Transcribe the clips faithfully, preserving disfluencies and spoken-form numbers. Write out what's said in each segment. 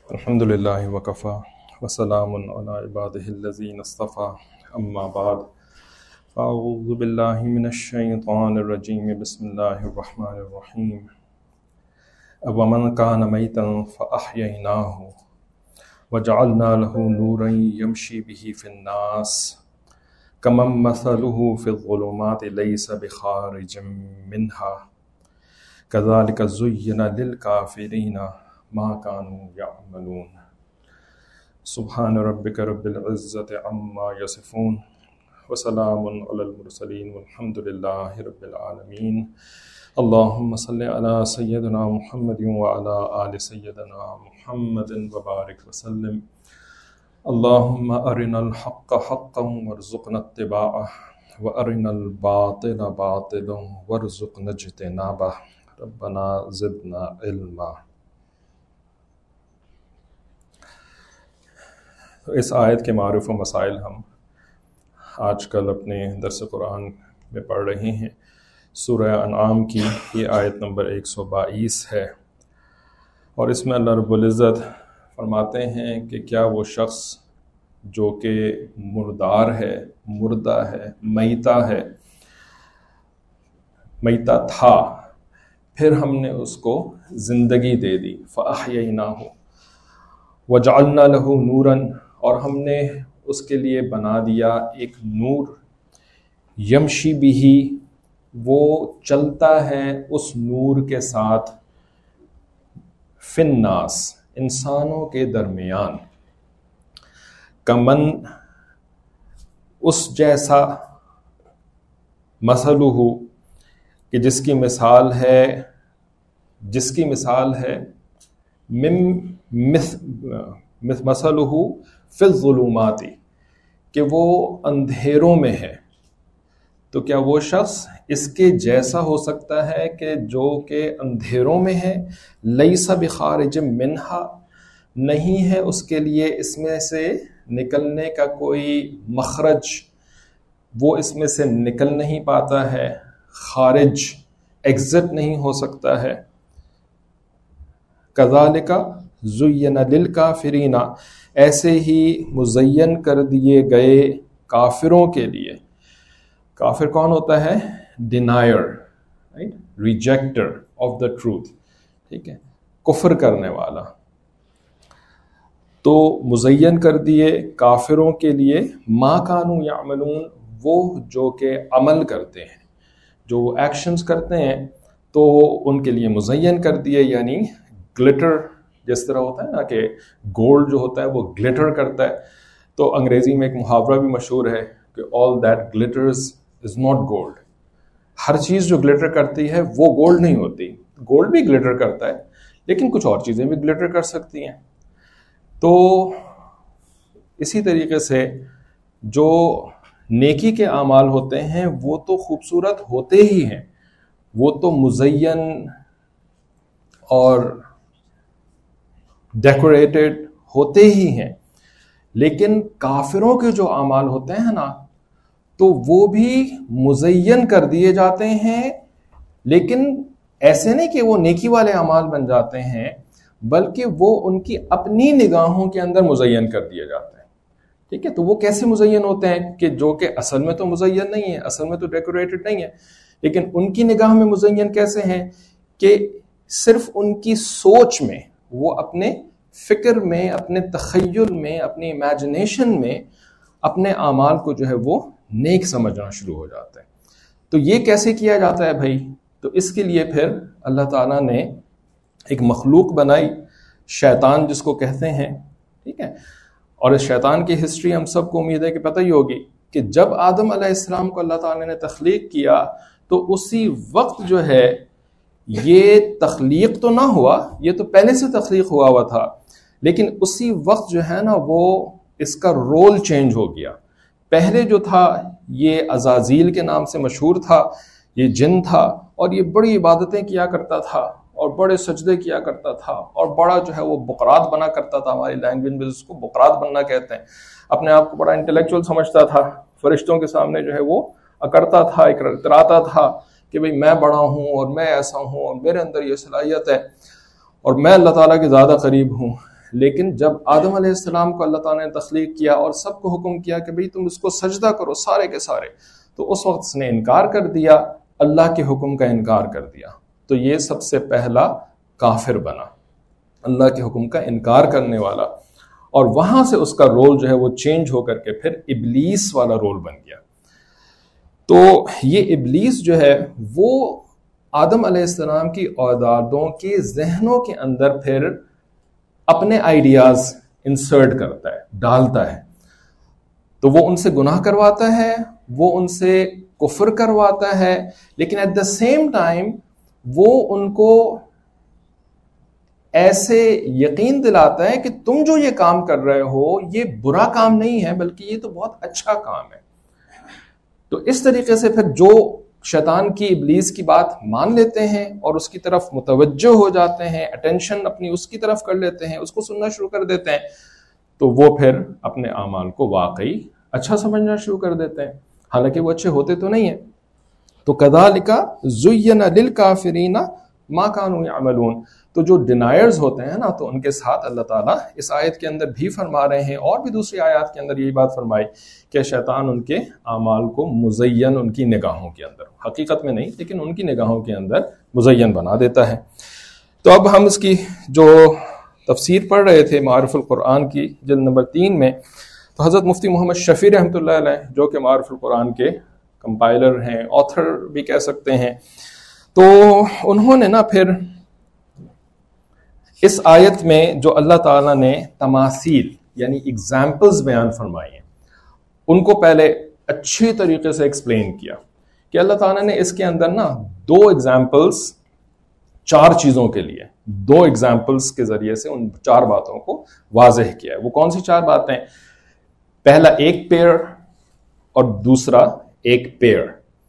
الحمد للہ وکفا وسلام علی عبادہ الذین اصطفیٰ اما بعد فاعوذ باللہ من الشیطان الرجیم بسم اللہ الرحمن الرحیم ومن کان میتا فاحییناہ وجعلنا له نورا یمشی بہ فی الناس کمن مثلہ فی الظلمات لیس بخارج منہا کذالک زین للکافرین ما كانوا يعملون سبحان ربك رب العزة عما يصفون وسلام على المرسلين والحمد لله رب العالمين اللهم صل على سيدنا محمد وعلى آل سيدنا محمد وبارك وسلم اللهم أرنا الحق حقا وارزقنا اتباعه وأرنا الباطل باطلا وارزقنا اجتنابه ربنا زدنا علما۔ تو اس آیت کے معروف و مسائل ہم آج کل اپنے درس قرآن میں پڑھ رہے ہیں۔ سورہ انعام کی یہ آیت نمبر ایک سو بائیس ہے، اور اس میں اللہ رب العزت فرماتے ہیں کہ کیا وہ شخص جو کہ مردار ہے، مردہ ہے، میتا ہے، میتا تھا، پھر ہم نے اس کو زندگی دے دی، فَأَحْيَيْنَاهُ وَجَعَلْنَا لَهُ نُورًا، اور ہم نے اس کے لیے بنا دیا ایک نور، یمشی بھی، وہ چلتا ہے اس نور کے ساتھ، فی الناس، انسانوں کے درمیان، کمن، اس جیسا، مثلہ، کہ جس کی مثال ہے جس کی مثال ہے مثلہ فی الظلمات، کہ وہ اندھیروں میں ہے۔ تو کیا وہ شخص اس کے جیسا ہو سکتا ہے کہ جو کہ اندھیروں میں ہے؟ لیس بخارج منہا، نہیں ہے اس کے لیے اس میں سے نکلنے کا کوئی مخرج، وہ اس میں سے نکل نہیں پاتا ہے، خارج، ایگزٹ نہیں ہو سکتا ہے۔ کذالک زین للکافرین، ایسے ہی مزین کر دیے گئے کافروں کے لیے۔ کافر کون ہوتا ہے؟ ڈینائر، ریجیکٹر آف دا ٹروتھ، ٹھیک ہے، کفر کرنے والا۔ تو مزین کر دیے کافروں کے لیے ما کانوا یعملون، وہ جو کہ عمل کرتے ہیں، جو وہ ایکشنز کرتے ہیں، تو ان کے لیے مزین کر دیے، یعنی گلٹر، جس طرح ہوتا ہے نا کہ گولڈ جو ہوتا ہے وہ گلٹر کرتا ہے، تو انگریزی میں ایک محاورہ بھی مشہور ہے کہ all that glitters is not gold، ہر چیز جو گلٹر کرتی ہے وہ گولڈ نہیں ہوتی۔ گولڈ بھی گلٹر کرتا ہے لیکن کچھ اور چیزیں بھی گلٹر کر سکتی ہیں۔ تو اسی طریقے سے جو نیکی کے اعمال ہوتے ہیں وہ تو خوبصورت ہوتے ہی ہیں، وہ تو مزین اور ڈیکوریٹڈ ہوتے ہی ہیں، لیکن کافروں کے جو اعمال ہوتے ہیں نا، تو وہ بھی مزین کر دیے جاتے ہیں، لیکن ایسے نہیں کہ وہ نیکی والے اعمال بن جاتے ہیں، بلکہ وہ ان کی اپنی نگاہوں کے اندر مزین کر دیے جاتے ہیں، ٹھیک ہے۔ تو وہ کیسے مزین ہوتے ہیں کہ جو کہ اصل میں تو مزین نہیں ہے، اصل میں تو ڈیکوریٹڈ نہیں ہے، لیکن ان کی نگاہ میں مزین کیسے ہیں کہ صرف ان کی سوچ میں، وہ اپنے فکر میں، اپنے تخیل میں، اپنی امیجنیشن میں اپنے اعمال کو جو ہے وہ نیک سمجھنا شروع ہو جاتا ہے۔ تو یہ کیسے کیا جاتا ہے بھائی؟ تو اس کے لیے پھر اللہ تعالیٰ نے ایک مخلوق بنائی، شیطان جس کو کہتے ہیں، ٹھیک ہے۔ اور اس شیطان کی ہسٹری ہم سب کو امید ہے کہ پتہ ہی ہوگی کہ جب آدم علیہ السلام کو اللہ تعالیٰ نے تخلیق کیا تو اسی وقت جو ہے یہ تخلیق تو نہ ہوا، یہ تو پہلے سے تخلیق ہوا ہوا تھا، لیکن اسی وقت جو ہے نا وہ اس کا رول چینج ہو گیا۔ پہلے جو تھا یہ عزازیل کے نام سے مشہور تھا، یہ جن تھا، اور یہ بڑی عبادتیں کیا کرتا تھا اور بڑے سجدے کیا کرتا تھا، اور بڑا جو ہے وہ بقرات بنا کرتا تھا، ہماری لینگویج میں اس کو بقرات بننا کہتے ہیں۔ اپنے آپ کو بڑا انٹلیکچوئل سمجھتا تھا، فرشتوں کے سامنے جو ہے وہ اکڑتا تھا، اتراتا تھا کہ بھئی میں بڑا ہوں اور میں ایسا ہوں اور میرے اندر یہ صلاحیت ہے اور میں اللہ تعالیٰ کے زیادہ قریب ہوں، لیکن جب آدم علیہ السلام کو اللہ تعالیٰ نے تخلیق کیا اور سب کو حکم کیا کہ بھئی تم اس کو سجدہ کرو سارے کے سارے، تو اس وقت اس نے انکار کر دیا، اللہ کے حکم کا انکار کر دیا، تو یہ سب سے پہلا کافر بنا، اللہ کے حکم کا انکار کرنے والا، اور وہاں سے اس کا رول جو ہے وہ چینج ہو کر کے پھر ابلیس والا رول بن گیا۔ تو یہ ابلیس جو ہے وہ آدم علیہ السلام کی اولادوں کے ذہنوں کے اندر پھر اپنے آئیڈیاز انسرٹ کرتا ہے، ڈالتا ہے، تو وہ ان سے گناہ کرواتا ہے، وہ ان سے کفر کرواتا ہے، لیکن ایٹ دا سیم ٹائم وہ ان کو ایسے یقین دلاتا ہے کہ تم جو یہ کام کر رہے ہو یہ برا کام نہیں ہے بلکہ یہ تو بہت اچھا کام ہے۔ تو اس طریقے سے پھر جو شیطان کی ابلیس کی بات مان لیتے ہیں اور اس کی طرف متوجہ ہو جاتے ہیں، اٹینشن اپنی اس کی طرف کر لیتے ہیں، اس کو سننا شروع کر دیتے ہیں، تو وہ پھر اپنے اعمال کو واقعی اچھا سمجھنا شروع کر دیتے ہیں، حالانکہ وہ اچھے ہوتے تو نہیں ہیں۔ تو کذالک زین للکافرین ما کانوا یعملون، تو جو ڈینائرز ہوتے ہیں نا، تو ان کے ساتھ اللہ تعالیٰ اس آیت کے اندر بھی فرما رہے ہیں، اور بھی دوسری آیات کے اندر یہی بات فرمائی کہ شیطان ان کے اعمال کو مزین ان کی نگاہوں کے اندر، حقیقت میں نہیں لیکن ان کی نگاہوں کے اندر مزین بنا دیتا ہے۔ تو اب ہم اس کی جو تفسیر پڑھ رہے تھے معارف القرآن کی جلد نمبر تین میں، تو حضرت مفتی محمد شفیع رحمۃ اللہ علیہ جو کہ معارف القرآن کے کمپائلر ہیں، آتھر بھی کہہ سکتے ہیں، تو انہوں نے نا پھر اس آیت میں جو اللہ تعالیٰ نے تماثیل یعنی اگزامپلز بیان فرمائی ہیں، ان کو پہلے اچھی طریقے سے ایکسپلین کیا کہ اللہ تعالیٰ نے اس کے اندر نا دو ایگزامپلز چار چیزوں کے لیے، دو ایگزامپلز کے ذریعے سے ان چار باتوں کو واضح کیا ہے۔ وہ کون سی چار باتیں؟ پہلا ایک پیڑ اور دوسرا ایک پیڑ۔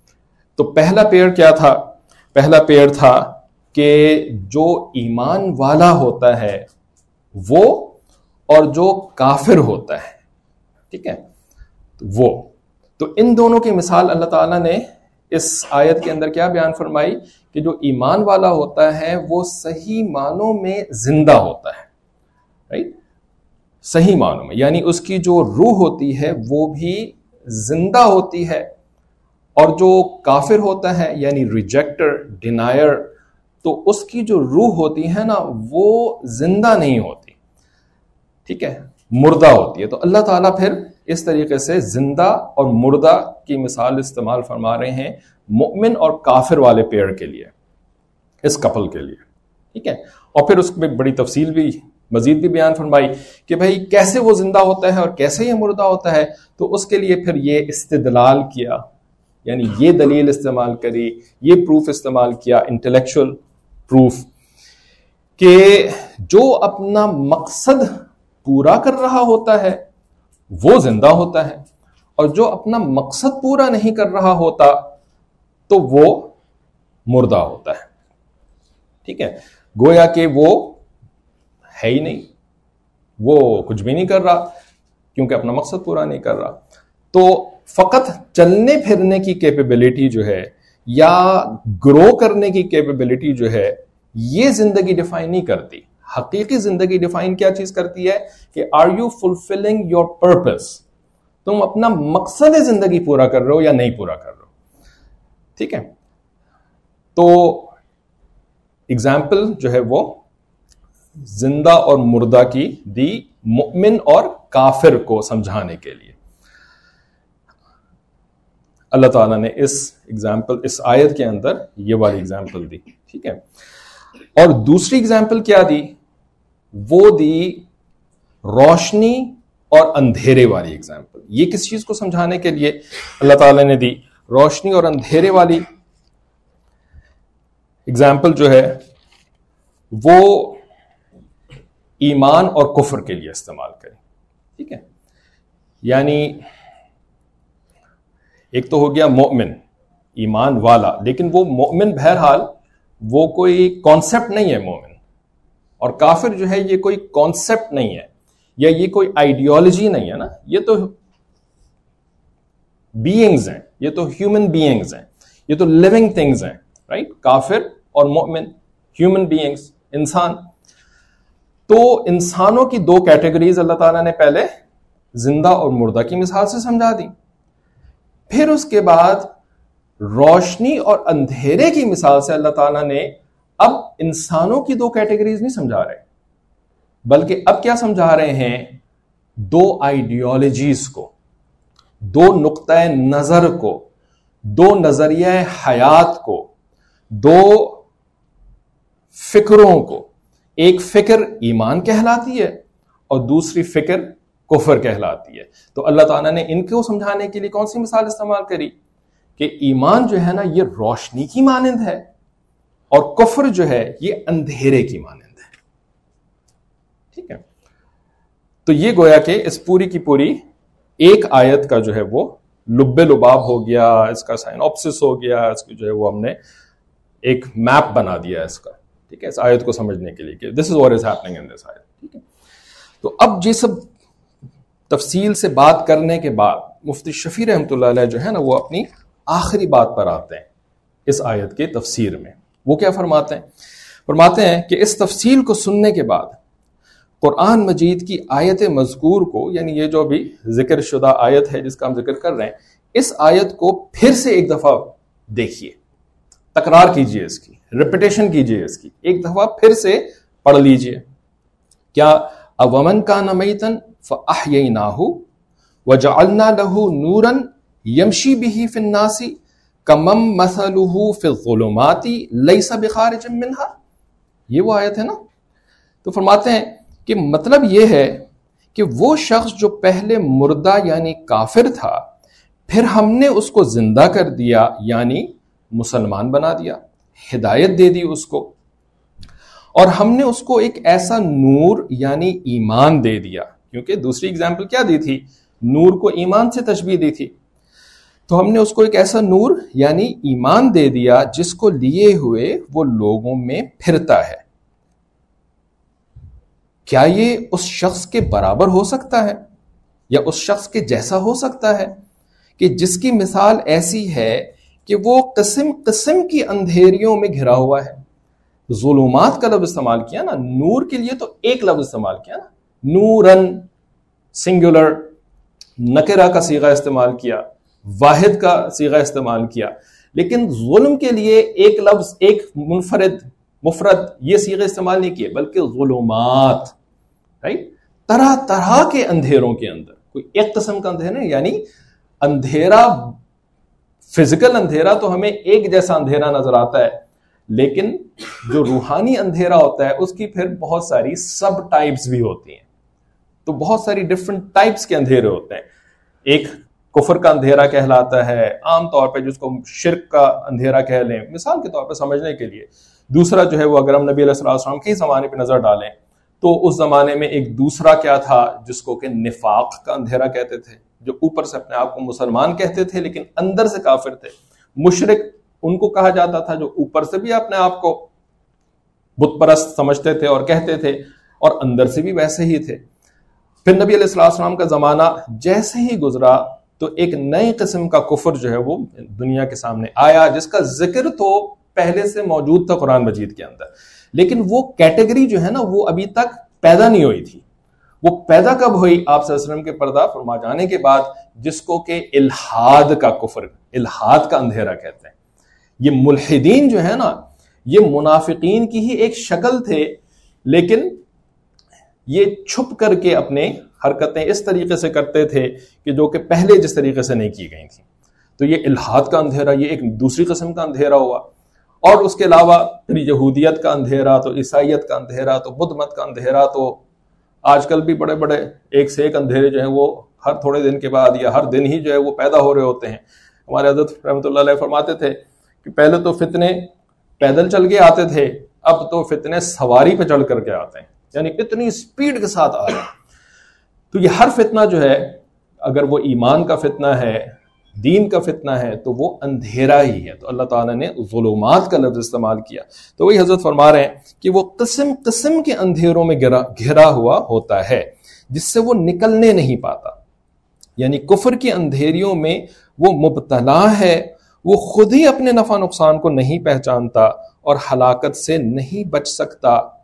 تو پہلا پیڑ کیا تھا؟ پہلا پیڑ تھا کہ جو ایمان والا ہوتا ہے وہ اور جو کافر ہوتا ہے، ٹھیک ہے، وہ تو ان دونوں کی مثال اللہ تعالیٰ نے اس آیت کے اندر کیا بیان فرمائی کہ جو ایمان والا ہوتا ہے وہ صحیح معنوں میں زندہ ہوتا ہے، رائٹ، صحیح معنوں میں، یعنی اس کی جو روح ہوتی ہے وہ بھی زندہ ہوتی ہے، اور جو کافر ہوتا ہے یعنی ریجیکٹر، ڈینائر، تو اس کی جو روح ہوتی ہے نا وہ زندہ نہیں ہوتی، ٹھیک ہے، مردہ ہوتی ہے۔ تو اللہ تعالیٰ پھر اس طریقے سے زندہ اور مردہ کی مثال استعمال فرما رہے ہیں مؤمن اور کافر والے پیڑ کے لیے، اس کپل کے لیے، ٹھیک ہے، اور پھر اس میں بڑی تفصیل بھی مزید بھی بیان فرمائی کہ بھائی کیسے وہ زندہ ہوتا ہے اور کیسے یہ مردہ ہوتا ہے۔ تو اس کے لیے پھر یہ استدلال کیا، یعنی یہ دلیل استعمال کری، یہ پروف استعمال کیا، انٹلیکچوئل پروف، کہ جو اپنا مقصد پورا کر رہا ہوتا ہے وہ زندہ ہوتا ہے، اور جو اپنا مقصد پورا نہیں کر رہا ہوتا تو وہ مردہ ہوتا ہے، ٹھیک ہے، گویا کہ وہ ہے ہی نہیں، وہ کچھ بھی نہیں کر رہا کیونکہ اپنا مقصد پورا نہیں کر رہا۔ تو فقط چلنے پھرنے کی کیپیبلٹی جو ہے یا گرو کرنے کی کیپیبلٹی جو ہے یہ زندگی ڈیفائن نہیں کرتی۔ حقیقی زندگی ڈیفائن کیا چیز کرتی ہے کہ are you fulfilling your purpose, تم اپنا مقصد زندگی پورا کر رہے ہو یا نہیں پورا کر رہے ہو، ٹھیک ہے۔ تو اگزامپل جو ہے وہ زندہ اور مردہ کی دی مؤمن اور کافر کو سمجھانے کے لیے اللہ تعالیٰ نے اس ایگزامپل اس آیت کے اندر یہ والی ایگزامپل دی، ٹھیک ہے۔ اور دوسری ایگزامپل کیا دی؟ وہ دی روشنی اور اندھیرے والی ایگزامپل۔ یہ کس چیز کو سمجھانے کے لیے اللہ تعالیٰ نے دی؟ روشنی اور اندھیرے والی ایگزامپل جو ہے وہ ایمان اور کفر کے لیے استعمال کریں، ٹھیک ہے۔ یعنی ایک تو ہو گیا مومن، ایمان والا، لیکن وہ مومن بہرحال وہ کوئی کانسیپٹ نہیں ہے مومن، اور کافر جو ہے یہ کوئی کانسیپٹ نہیں ہے یا یہ کوئی آئیڈیالوجی نہیں ہے نا، یہ تو بینگز ہیں، یہ تو ہیومن بینگز ہیں، یہ تو لیونگ تھنگز ہیں، رائٹ، کافر اور مومن ہیومن بینگز، انسان۔ تو انسانوں کی دو کیٹیگریز اللہ تعالیٰ نے پہلے زندہ اور مردہ کی مثال سے سمجھا دی، پھر اس کے بعد روشنی اور اندھیرے کی مثال سے اللہ تعالیٰ نے اب انسانوں کی دو کیٹیگریز نہیں سمجھا رہے، بلکہ اب کیا سمجھا رہے ہیں؟ دو آئیڈیالوجیز کو، دو نقطۂ نظر کو، دو نظریہ حیات کو، دو فکروں کو۔ ایک فکر ایمان کہلاتی ہے اور دوسری فکر کفر کہلاتی ہے۔ تو اللہ تعالیٰ نے ان کو سمجھانے کے لیے کون سی مثال استعمال کری کہ ایمان جو ہے نا یہ روشنی کی مانند ہے اور کفر جو ہے یہ اندھیرے کی مانند ہے۔ ٹھیک ہے، تو یہ گویا کہ اس پوری کی پوری ایک آیت کا جو ہے وہ لب لباب ہو گیا، اس کا سائنوپسس ہو گیا، اس کی جو ہے وہ ہم نے ایک میپ بنا دیا ہے اس کا، ٹھیک ہے، اس آیت کو سمجھنے کے لیے کہ دس is what is happening in دس آیت۔ ٹھیک ہے، تو اب یہ سب تفصیل سے بات کرنے کے بعد مفتی شفیع رحمۃ اللہ علیہ جو ہے نا وہ اپنی آخری بات پر آتے ہیں اس آیت کے تفسیر میں۔ وہ کیا فرماتے ہیں؟ فرماتے ہیں کہ اس تفصیل کو سننے کے بعد قرآن مجید کی آیت مذکور کو، یعنی یہ جو بھی ذکر شدہ آیت ہے جس کا ہم ذکر کر رہے ہیں، اس آیت کو پھر سے ایک دفعہ دیکھیے، تکرار کیجئے، اس کی ریپیٹیشن کیجئے، اس کی ایک دفعہ پھر سے پڑھ لیجئے۔ کیا اومن کان میتا فاحییناہ وجعلنا لہ نورا یمشی بہ فی الناس کمن مثلہ فی الظلمات لیس بخارج منہا، یہ وہ آیت ہے نا۔ تو فرماتے ہیں کہ مطلب یہ ہے کہ وہ شخص جو پہلے مردہ یعنی کافر تھا، پھر ہم نے اس کو زندہ کر دیا یعنی مسلمان بنا دیا، ہدایت دے دی اس کو، اور ہم نے اس کو ایک ایسا نور یعنی ایمان دے دیا، کیونکہ دوسری اگزامپل کیا دی تھی؟ نور کو ایمان سے تشبیہ دی تھی۔ تو ہم نے اس کو ایک ایسا نور یعنی ایمان دے دیا جس کو لیے ہوئے وہ لوگوں میں پھرتا ہے۔ کیا یہ اس شخص کے برابر ہو سکتا ہے یا اس شخص کے جیسا ہو سکتا ہے کہ جس کی مثال ایسی ہے کہ وہ قسم قسم کی اندھیریوں میں گھرا ہوا ہے؟ ظلمات کا لفظ استعمال کیا نا، نور کے لیے تو ایک لفظ استعمال کیا نا، نورن سنگولر، نکرہ کا صیغہ استعمال کیا، واحد کا صیغہ استعمال کیا، لیکن ظلم کے لیے ایک لفظ، ایک منفرد مفرد یہ صیغے استعمال نہیں کیے، بلکہ ظلمات، رائٹ، طرح طرح کے اندھیروں کے اندر، کوئی ایک قسم کا اندھیرا نہیں، یعنی اندھیرا، فزیکل اندھیرا تو ہمیں ایک جیسا اندھیرا نظر آتا ہے، لیکن جو روحانی اندھیرا ہوتا ہے اس کی پھر بہت ساری سب ٹائپس بھی ہوتی ہیں، تو بہت ساری ڈفرنٹ ٹائپس کے اندھیرے ہوتے ہیں۔ ایک کفر کا اندھیرا کہلاتا ہے عام طور پہ، جس کو شرک کا اندھیرا کہہ لیں مثال کے طور پہ سمجھنے کے لیے۔ دوسرا جو ہے وہ اگر ہم نبی علیہ الصلوۃ والسلام کے زمانے پہ نظر ڈالیں تو اس زمانے میں ایک دوسرا کیا تھا جس کو کہ نفاق کا اندھیرا کہتے تھے، جو اوپر سے اپنے آپ کو مسلمان کہتے تھے لیکن اندر سے کافر تھے۔ مشرک ان کو کہا جاتا تھا جو اوپر سے بھی اپنے آپ کو بت پرست سمجھتے تھے اور کہتے تھے، اور اندر سے بھی ویسے ہی تھے۔ پھر نبی علیہ الصلوۃ والسلام کا زمانہ جیسے ہی گزرا تو ایک نئی قسم کا کفر جو ہے وہ دنیا کے سامنے آیا، جس کا ذکر تو پہلے سے موجود تھا قرآن مجید کے اندر، لیکن وہ کیٹیگری جو ہے نا وہ ابھی تک پیدا نہیں ہوئی تھی۔ وہ پیدا کب ہوئی؟ آپ صلی اللہ علیہ وسلم کے پردہ فرما جانے کے بعد، جس کو کہ الحاد کا کفر، الحاد کا اندھیرا کہتے ہیں۔ یہ ملحدین جو ہے نا یہ منافقین کی ہی ایک شکل تھے، لیکن یہ چھپ کر کے اپنے حرکتیں اس طریقے سے کرتے تھے کہ جو کہ پہلے جس طریقے سے نہیں کی گئی تھیں۔ تو یہ الحاد کا اندھیرا یہ ایک دوسری قسم کا اندھیرا ہوا، اور اس کے علاوہ یہودیت کا اندھیرا، تو عیسائیت کا اندھیرا، تو بدھ مت کا اندھیرا، تو آج کل بھی بڑے بڑے ایک سے ایک اندھیرے جو ہیں وہ ہر تھوڑے دن کے بعد یا ہر دن ہی جو ہے وہ پیدا ہو رہے ہوتے ہیں۔ ہمارے حضرت رحمۃ اللہ علیہ فرماتے تھے کہ پہلے تو فتنے پیدل چل کے آتے تھے، اب تو فتنے سواری پہ چڑھ کر کے آتے ہیں، یعنی اتنی سپیڈ کے ساتھ آ رہے ہیں۔ تو یہ ہر فتنہ جو ہے، اگر وہ ایمان کا فتنہ ہے، دین کا فتنہ ہے، تو وہ اندھیرا ہی ہے۔ تو اللہ تعالیٰ نے ظلمات کا لفظ استعمال کیا، تو وہی حضرت فرما رہے ہیں کہ وہ قسم قسم کے اندھیروں میں گھرا گھرا ہوا ہوتا ہے جس سے وہ نکلنے نہیں پاتا، یعنی کفر کی اندھیریوں میں وہ مبتلا ہے، وہ خود ہی اپنے نفع نقصان کو نہیں پہچانتا اور ہلاکت سے نہیں بچ سکتا،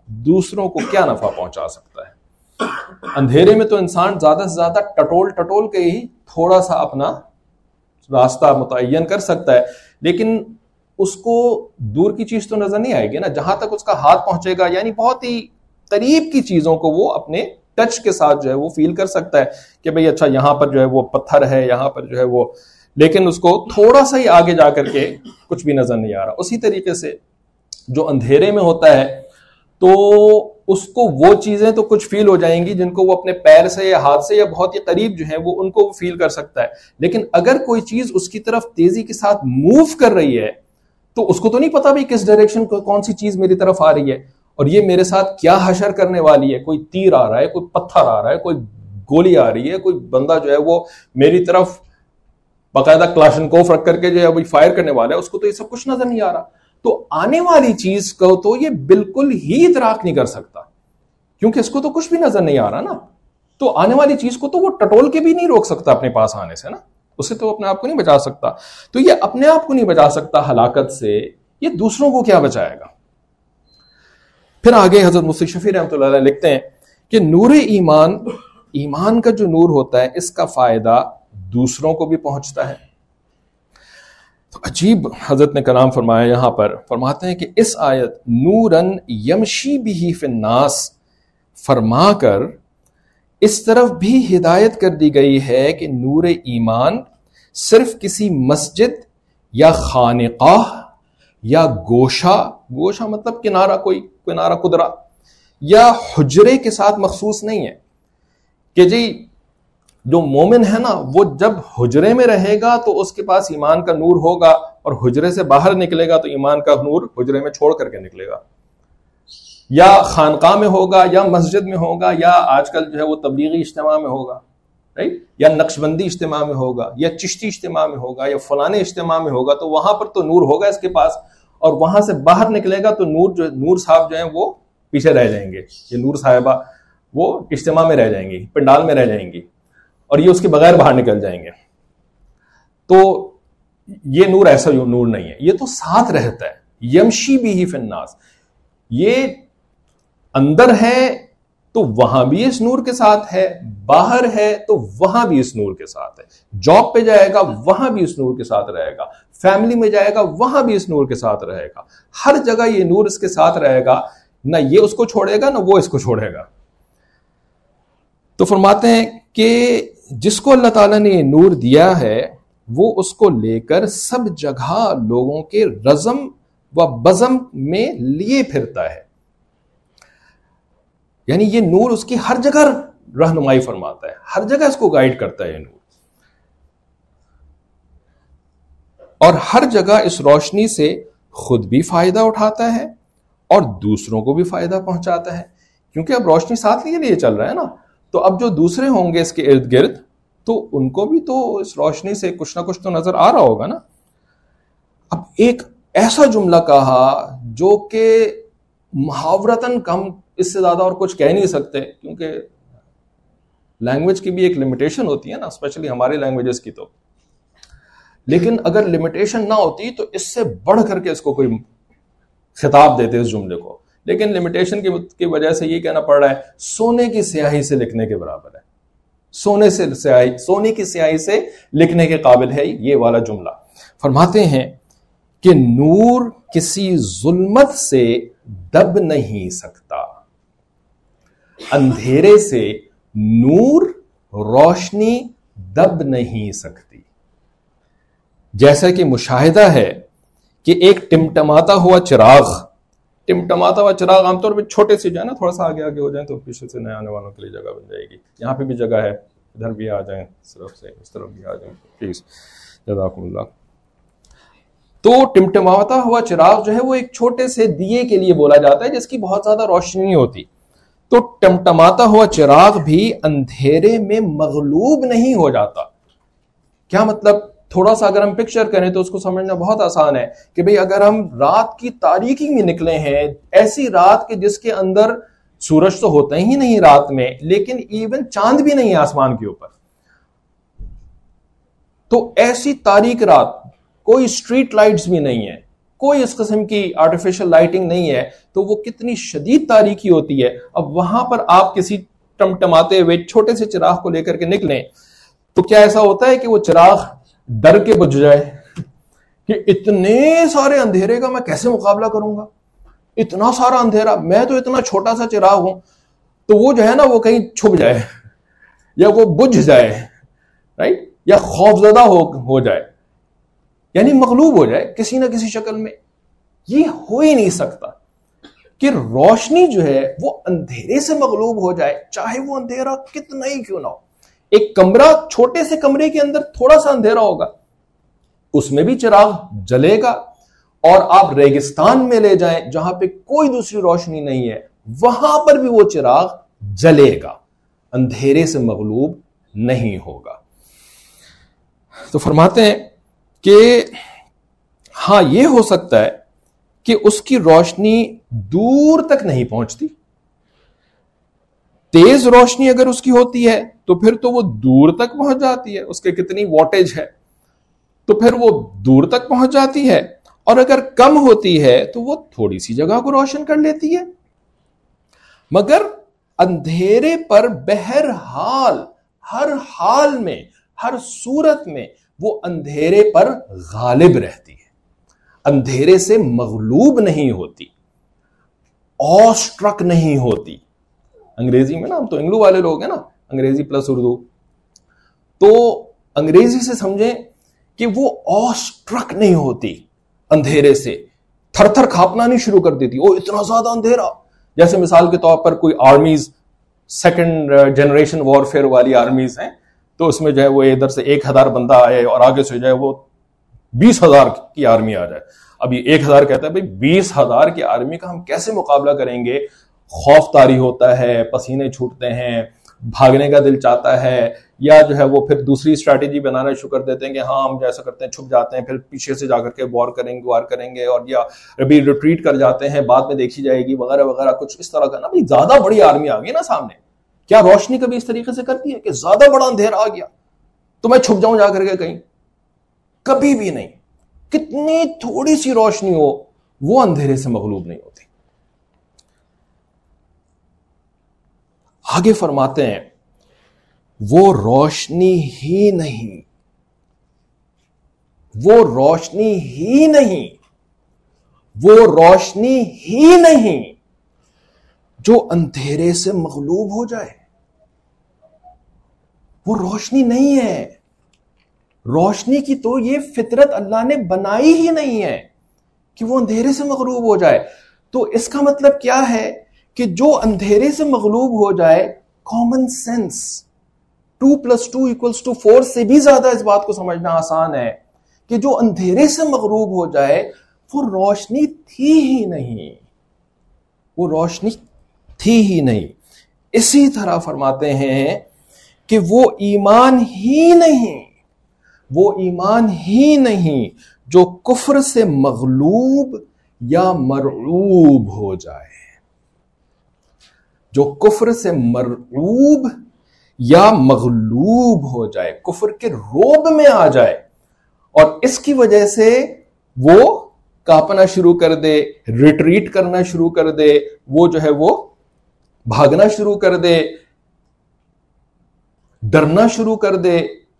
دوسروں کو کیا نفع پہنچا سکتا ہے. اندھیرے میں تو انسان زیادہ سے زیادہ ٹٹول ٹٹول کے ہی تھوڑا سا اپنا راستہ متعین کر سکتا ہے, لیکن اس کو دور کی چیز تو نظر نہیں آئے گی نا. جہاں تک اس کا ہاتھ پہنچے گا, یعنی بہت ہی قریب کی چیزوں کو وہ اپنے ٹچ کے ساتھ جو ہے وہ فیل کر سکتا ہے کہ بھئی اچھا یہاں پر جو ہے وہ پتھر ہے, یہاں پر جو ہے وہ, لیکن اس کو تھوڑا سا ہی آگے جا کر کے کچھ بھی نظر نہیں آ رہا. اسی طریقے سے جو اندھیرے میں ہوتا ہے تو اس کو وہ چیزیں تو کچھ فیل ہو جائیں گی جن کو وہ اپنے پیر سے یا ہاتھ سے یا بہت ہی قریب جو ہیں وہ ان کو فیل کر سکتا ہے, لیکن اگر کوئی چیز اس کی طرف تیزی کے ساتھ موو کر رہی ہے تو اس کو تو نہیں پتا بھی کس ڈائریکشن کو کون سی چیز میری طرف آ رہی ہے اور یہ میرے ساتھ کیا حشر کرنے والی ہے. کوئی تیر آ رہا ہے, کوئی پتھر آ رہا ہے, کوئی گولی آ رہی ہے, کوئی بندہ جو ہے وہ میری طرف باقاعدہ کلاشنکوف رکھ کر کے جو ہے وہ فائر کرنے والا ہے, اس کو تو یہ سب کچھ نظر نہیں آ رہا. تو آنے والی چیز کو تو یہ بالکل ہی ادراک نہیں کر سکتا کیونکہ اس کو تو کچھ بھی نظر نہیں آ رہا نا. تو آنے والی چیز کو تو وہ ٹٹول کے بھی نہیں روک سکتا اپنے پاس آنے سے نا, اسے تو اپنے آپ کو نہیں بچا سکتا. تو یہ اپنے آپ کو نہیں بچا سکتا ہلاکت سے, یہ دوسروں کو کیا بچائے گا. پھر آگے حضرت مفتی شفیع رحمۃ اللہ علیہ لکھتے ہیں کہ نور ایمان, ایمان کا جو نور ہوتا ہے اس کا فائدہ دوسروں کو بھی پہنچتا ہے. تو عجیب حضرت نے کلام فرمایا یہاں پر, فرماتے ہیں کہ اس آیت نورن یمشی بھی فی الناس فرما کر اس طرف بھی ہدایت کر دی گئی ہے کہ نور ایمان صرف کسی مسجد یا خانقاہ یا گوشہ, گوشہ مطلب کنارہ, کوئی کنارہ قدرہ, یا حجرے کے ساتھ مخصوص نہیں ہے کہ جی جو مومن ہے نا وہ جب حجرے میں رہے گا تو اس کے پاس ایمان کا نور ہوگا اور حجرے سے باہر نکلے گا تو ایمان کا نور حجرے میں چھوڑ کر کے نکلے گا, یا خانقاہ میں ہوگا یا مسجد میں ہوگا یا آج کل جو ہے وہ تبلیغی اجتماع میں ہوگا, رائٹ, یا نقشبندی اجتماع میں ہوگا یا چشتی اجتماع میں ہوگا یا فلانے اجتماع میں ہوگا, تو وہاں پر تو نور ہوگا اس کے پاس, اور وہاں سے باہر نکلے گا تو نور جو نور صاحب جو ہیں وہ پیچھے رہ جائیں گے, یہ نور صاحبہ وہ اجتماع میں رہ جائیں گی, پنڈال میں رہ جائیں گی, اور یہ اس کے بغیر باہر نکل جائیں گے. تو یہ نور ایسا نور نہیں ہے, یہ تو ساتھ رہتا ہے. یمشی بھی فی الناس, یہ اندر ہے تو وہاں بھی اس نور کے ساتھ ہے, باہر ہے تو وہاں بھی اس نور کے ساتھ ہے, جاب پہ جائے گا وہاں بھی اس نور کے ساتھ رہے گا, فیملی میں جائے گا وہاں بھی اس نور کے ساتھ رہے گا, ہر جگہ یہ نور اس کے ساتھ رہے گا, نہ یہ اس کو چھوڑے گا نہ وہ اس کو چھوڑے گا. تو فرماتے ہیں کہ جس کو اللہ تعالیٰ نے یہ نور دیا ہے وہ اس کو لے کر سب جگہ لوگوں کے رزم و بزم میں لیے پھرتا ہے, یعنی یہ نور اس کی ہر جگہ رہنمائی فرماتا ہے, ہر جگہ اس کو گائیڈ کرتا ہے یہ نور, اور ہر جگہ اس روشنی سے خود بھی فائدہ اٹھاتا ہے اور دوسروں کو بھی فائدہ پہنچاتا ہے, کیونکہ اب روشنی ساتھ لیے لیے چل رہا ہے نا. تو اب جو دوسرے ہوں گے اس کے ارد گرد تو ان کو بھی تو اس روشنی سے کچھ نہ کچھ تو نظر آ رہا ہوگا نا. اب ایک ایسا جملہ کہا جو کہ محاورتاً کم اس سے زیادہ اور کچھ کہہ نہیں سکتے, کیونکہ لینگویج کی بھی ایک لمیٹیشن ہوتی ہے نا, اسپیشلی ہماری لینگویجز کی. تو لیکن اگر لمیٹیشن نہ ہوتی تو اس سے بڑھ کر کے اس کو کوئی خطاب دیتے اس جملے کو, لیکن لمیٹیشن کی وجہ سے یہ کہنا پڑ رہا ہے سونے کی سیاہی سے لکھنے کے برابر ہے, سونے سے سیاہی, سونے کی سیاہی سے لکھنے کے قابل ہے یہ والا جملہ. فرماتے ہیں کہ نور کسی ظلمت سے دب نہیں سکتا, اندھیرے سے نور روشنی دب نہیں سکتی. جیسا کہ مشاہدہ ہے کہ ایک ٹمٹماتا ہوا چراغ, ٹمٹماتا ہوا چراغ عام طور پہ چھوٹے سے جو ہے نا تھوڑا سا آگے آگے ہو جائیں تو پیچھے سے نئے آنے والوں کے لیے جگہ بن جائے گی. یہاں پہ بھی جگہ ہے, ادھر بھی آ جائیں, اس طرف سے اس طرف بھی آ جائیں پلیز, جزاکم اللہ. تو ٹمٹماتا ہوا چراغ جو ہے وہ ایک چھوٹے سے دیے کے لیے بولا جاتا ہے جس کی بہت زیادہ روشنی نہیں ہوتی. تو ٹمٹماتا ہوا چراغ بھی اندھیرے میں مغلوب نہیں ہو جاتا. کیا مطلب؟ تھوڑا سا اگر ہم پکچر کریں تو اس کو سمجھنا بہت آسان ہے کہ بھئی اگر ہم رات کی تاریکی میں نکلے ہیں, ایسی رات کے جس کے اندر سورج تو ہوتا ہی نہیں رات میں, لیکن ایون چاند بھی نہیں ہے آسمان کے اوپر, تو ایسی تاریک رات, کوئی اسٹریٹ لائٹس بھی نہیں ہے, کوئی اس قسم کی آرٹیفیشل لائٹنگ نہیں ہے تو وہ کتنی شدید تاریکی ہوتی ہے. اب وہاں پر آپ کسی ٹمٹماتے ہوئے چھوٹے سے چراغ کو لے کر کے نکلیں تو کیا ایسا ہوتا ہے کہ وہ چراغ ڈر کے بجھ جائے کہ اتنے سارے اندھیرے کا میں کیسے مقابلہ کروں گا, اتنا سارا اندھیرا, میں تو اتنا چھوٹا سا چراغ ہوں, تو وہ جو ہے نا وہ کہیں چھپ جائے یا وہ بجھ جائے, رائٹ, یا خوفزدہ ہو ہو جائے, یعنی مغلوب ہو جائے کسی نہ کسی شکل میں. یہ ہو ہی نہیں سکتا کہ روشنی جو ہے وہ اندھیرے سے مغلوب ہو جائے, چاہے وہ اندھیرا کتنا ہی کیوں نہ ہو. ایک کمرہ, چھوٹے سے کمرے کے اندر تھوڑا سا اندھیرا ہوگا, اس میں بھی چراغ جلے گا, اور آپ ریگستان میں لے جائیں جہاں پہ کوئی دوسری روشنی نہیں ہے, وہاں پر بھی وہ چراغ جلے گا, اندھیرے سے مغلوب نہیں ہوگا. تو فرماتے ہیں کہ ہاں یہ ہو سکتا ہے کہ اس کی روشنی دور تک نہیں پہنچتی. تیز روشنی اگر اس کی ہوتی ہے تو پھر تو وہ دور تک پہنچ جاتی ہے, اس کے کتنی واٹیج ہے تو پھر وہ دور تک پہنچ جاتی ہے, اور اگر کم ہوتی ہے تو وہ تھوڑی سی جگہ کو روشن کر لیتی ہے. مگر اندھیرے پر بہرحال ہر حال میں, ہر صورت میں وہ اندھیرے پر غالب رہتی ہے, اندھیرے سے مغلوب نہیں ہوتی, آ سٹرک نہیں ہوتی. انگریزی میں نا, ہم تو انگلو والے لوگ ہیں نا, انگریزی پلس اردو, تو انگریزی سے سمجھیں کہ وہ آ سٹرک نہیں ہوتی اندھیرے سے, تھر تھر کھاپنا نہیں شروع کر دیتی, او اتنا زیادہ اندھیرا. جیسے مثال کے طور پر کوئی آرمیز, سیکنڈ جنریشن وارفیئر والی آرمیز ہیں, تو اس میں جو ہے وہ ادھر سے ایک ہزار بندہ آئے اور آگے سے جو ہے وہ بیس ہزار کی آرمی آ جائے. اب یہ ایک ہزار کہتا ہے بھائی بیس ہزار کی آرمی کا ہم کیسے مقابلہ کریں گے, خوف طاری ہوتا ہے, پسینے چھوٹتے ہیں, بھاگنے کا دل چاہتا ہے, یا جو ہے وہ پھر دوسری اسٹریٹجی بنانا شروع کر دیتے ہیں کہ ہاں ہم جیسا کرتے ہیں چھپ جاتے ہیں, پھر پیچھے سے جا کر کے وار کریں گے وار کریں گے اور یا ابھی ریٹریٹ کر جاتے ہیں, بعد میں دیکھی جائے گی وغیرہ وغیرہ, کچھ اس طرح کا نا. بھائی زیادہ بڑی آرمی آ گئی نا سامنے, کیا روشنی کبھی اس طریقے سے کرتی ہے کہ زیادہ بڑا اندھیرا آ گیا تو میں چھپ جاؤں جا کر کے کہیں؟ کبھی بھی نہیں. کتنی تھوڑی سی روشنی ہو وہ اندھیرے سے مغلوب نہیں ہوتی. آگے فرماتے ہیں وہ روشنی ہی نہیں, وہ روشنی ہی نہیں, وہ روشنی ہی نہیں جو اندھیرے سے مغلوب ہو جائے. وہ روشنی نہیں ہے. روشنی کی تو یہ فطرت اللہ نے بنائی ہی نہیں ہے کہ وہ اندھیرے سے مغلوب ہو جائے. تو اس کا مطلب کیا ہے کہ جو اندھیرے سے مغلوب ہو جائے, common sense, two plus two equals to four سے بھی زیادہ اس بات کو سمجھنا آسان ہے کہ جو اندھیرے سے مغلوب ہو جائے وہ روشنی تھی ہی نہیں, وہ روشنی تھی ہی نہیں. اسی طرح فرماتے ہیں کہ وہ ایمان ہی نہیں, وہ ایمان ہی نہیں جو کفر سے مغلوب یا مرعوب ہو جائے, جو کفر سے مرعوب یا مغلوب ہو جائے, کفر کے روب میں آ جائے اور اس کی وجہ سے وہ کانپنا شروع کر دے, ریٹریٹ کرنا شروع کر دے, وہ جو ہے وہ بھاگنا شروع کر دے, ڈرنا شروع کر دے,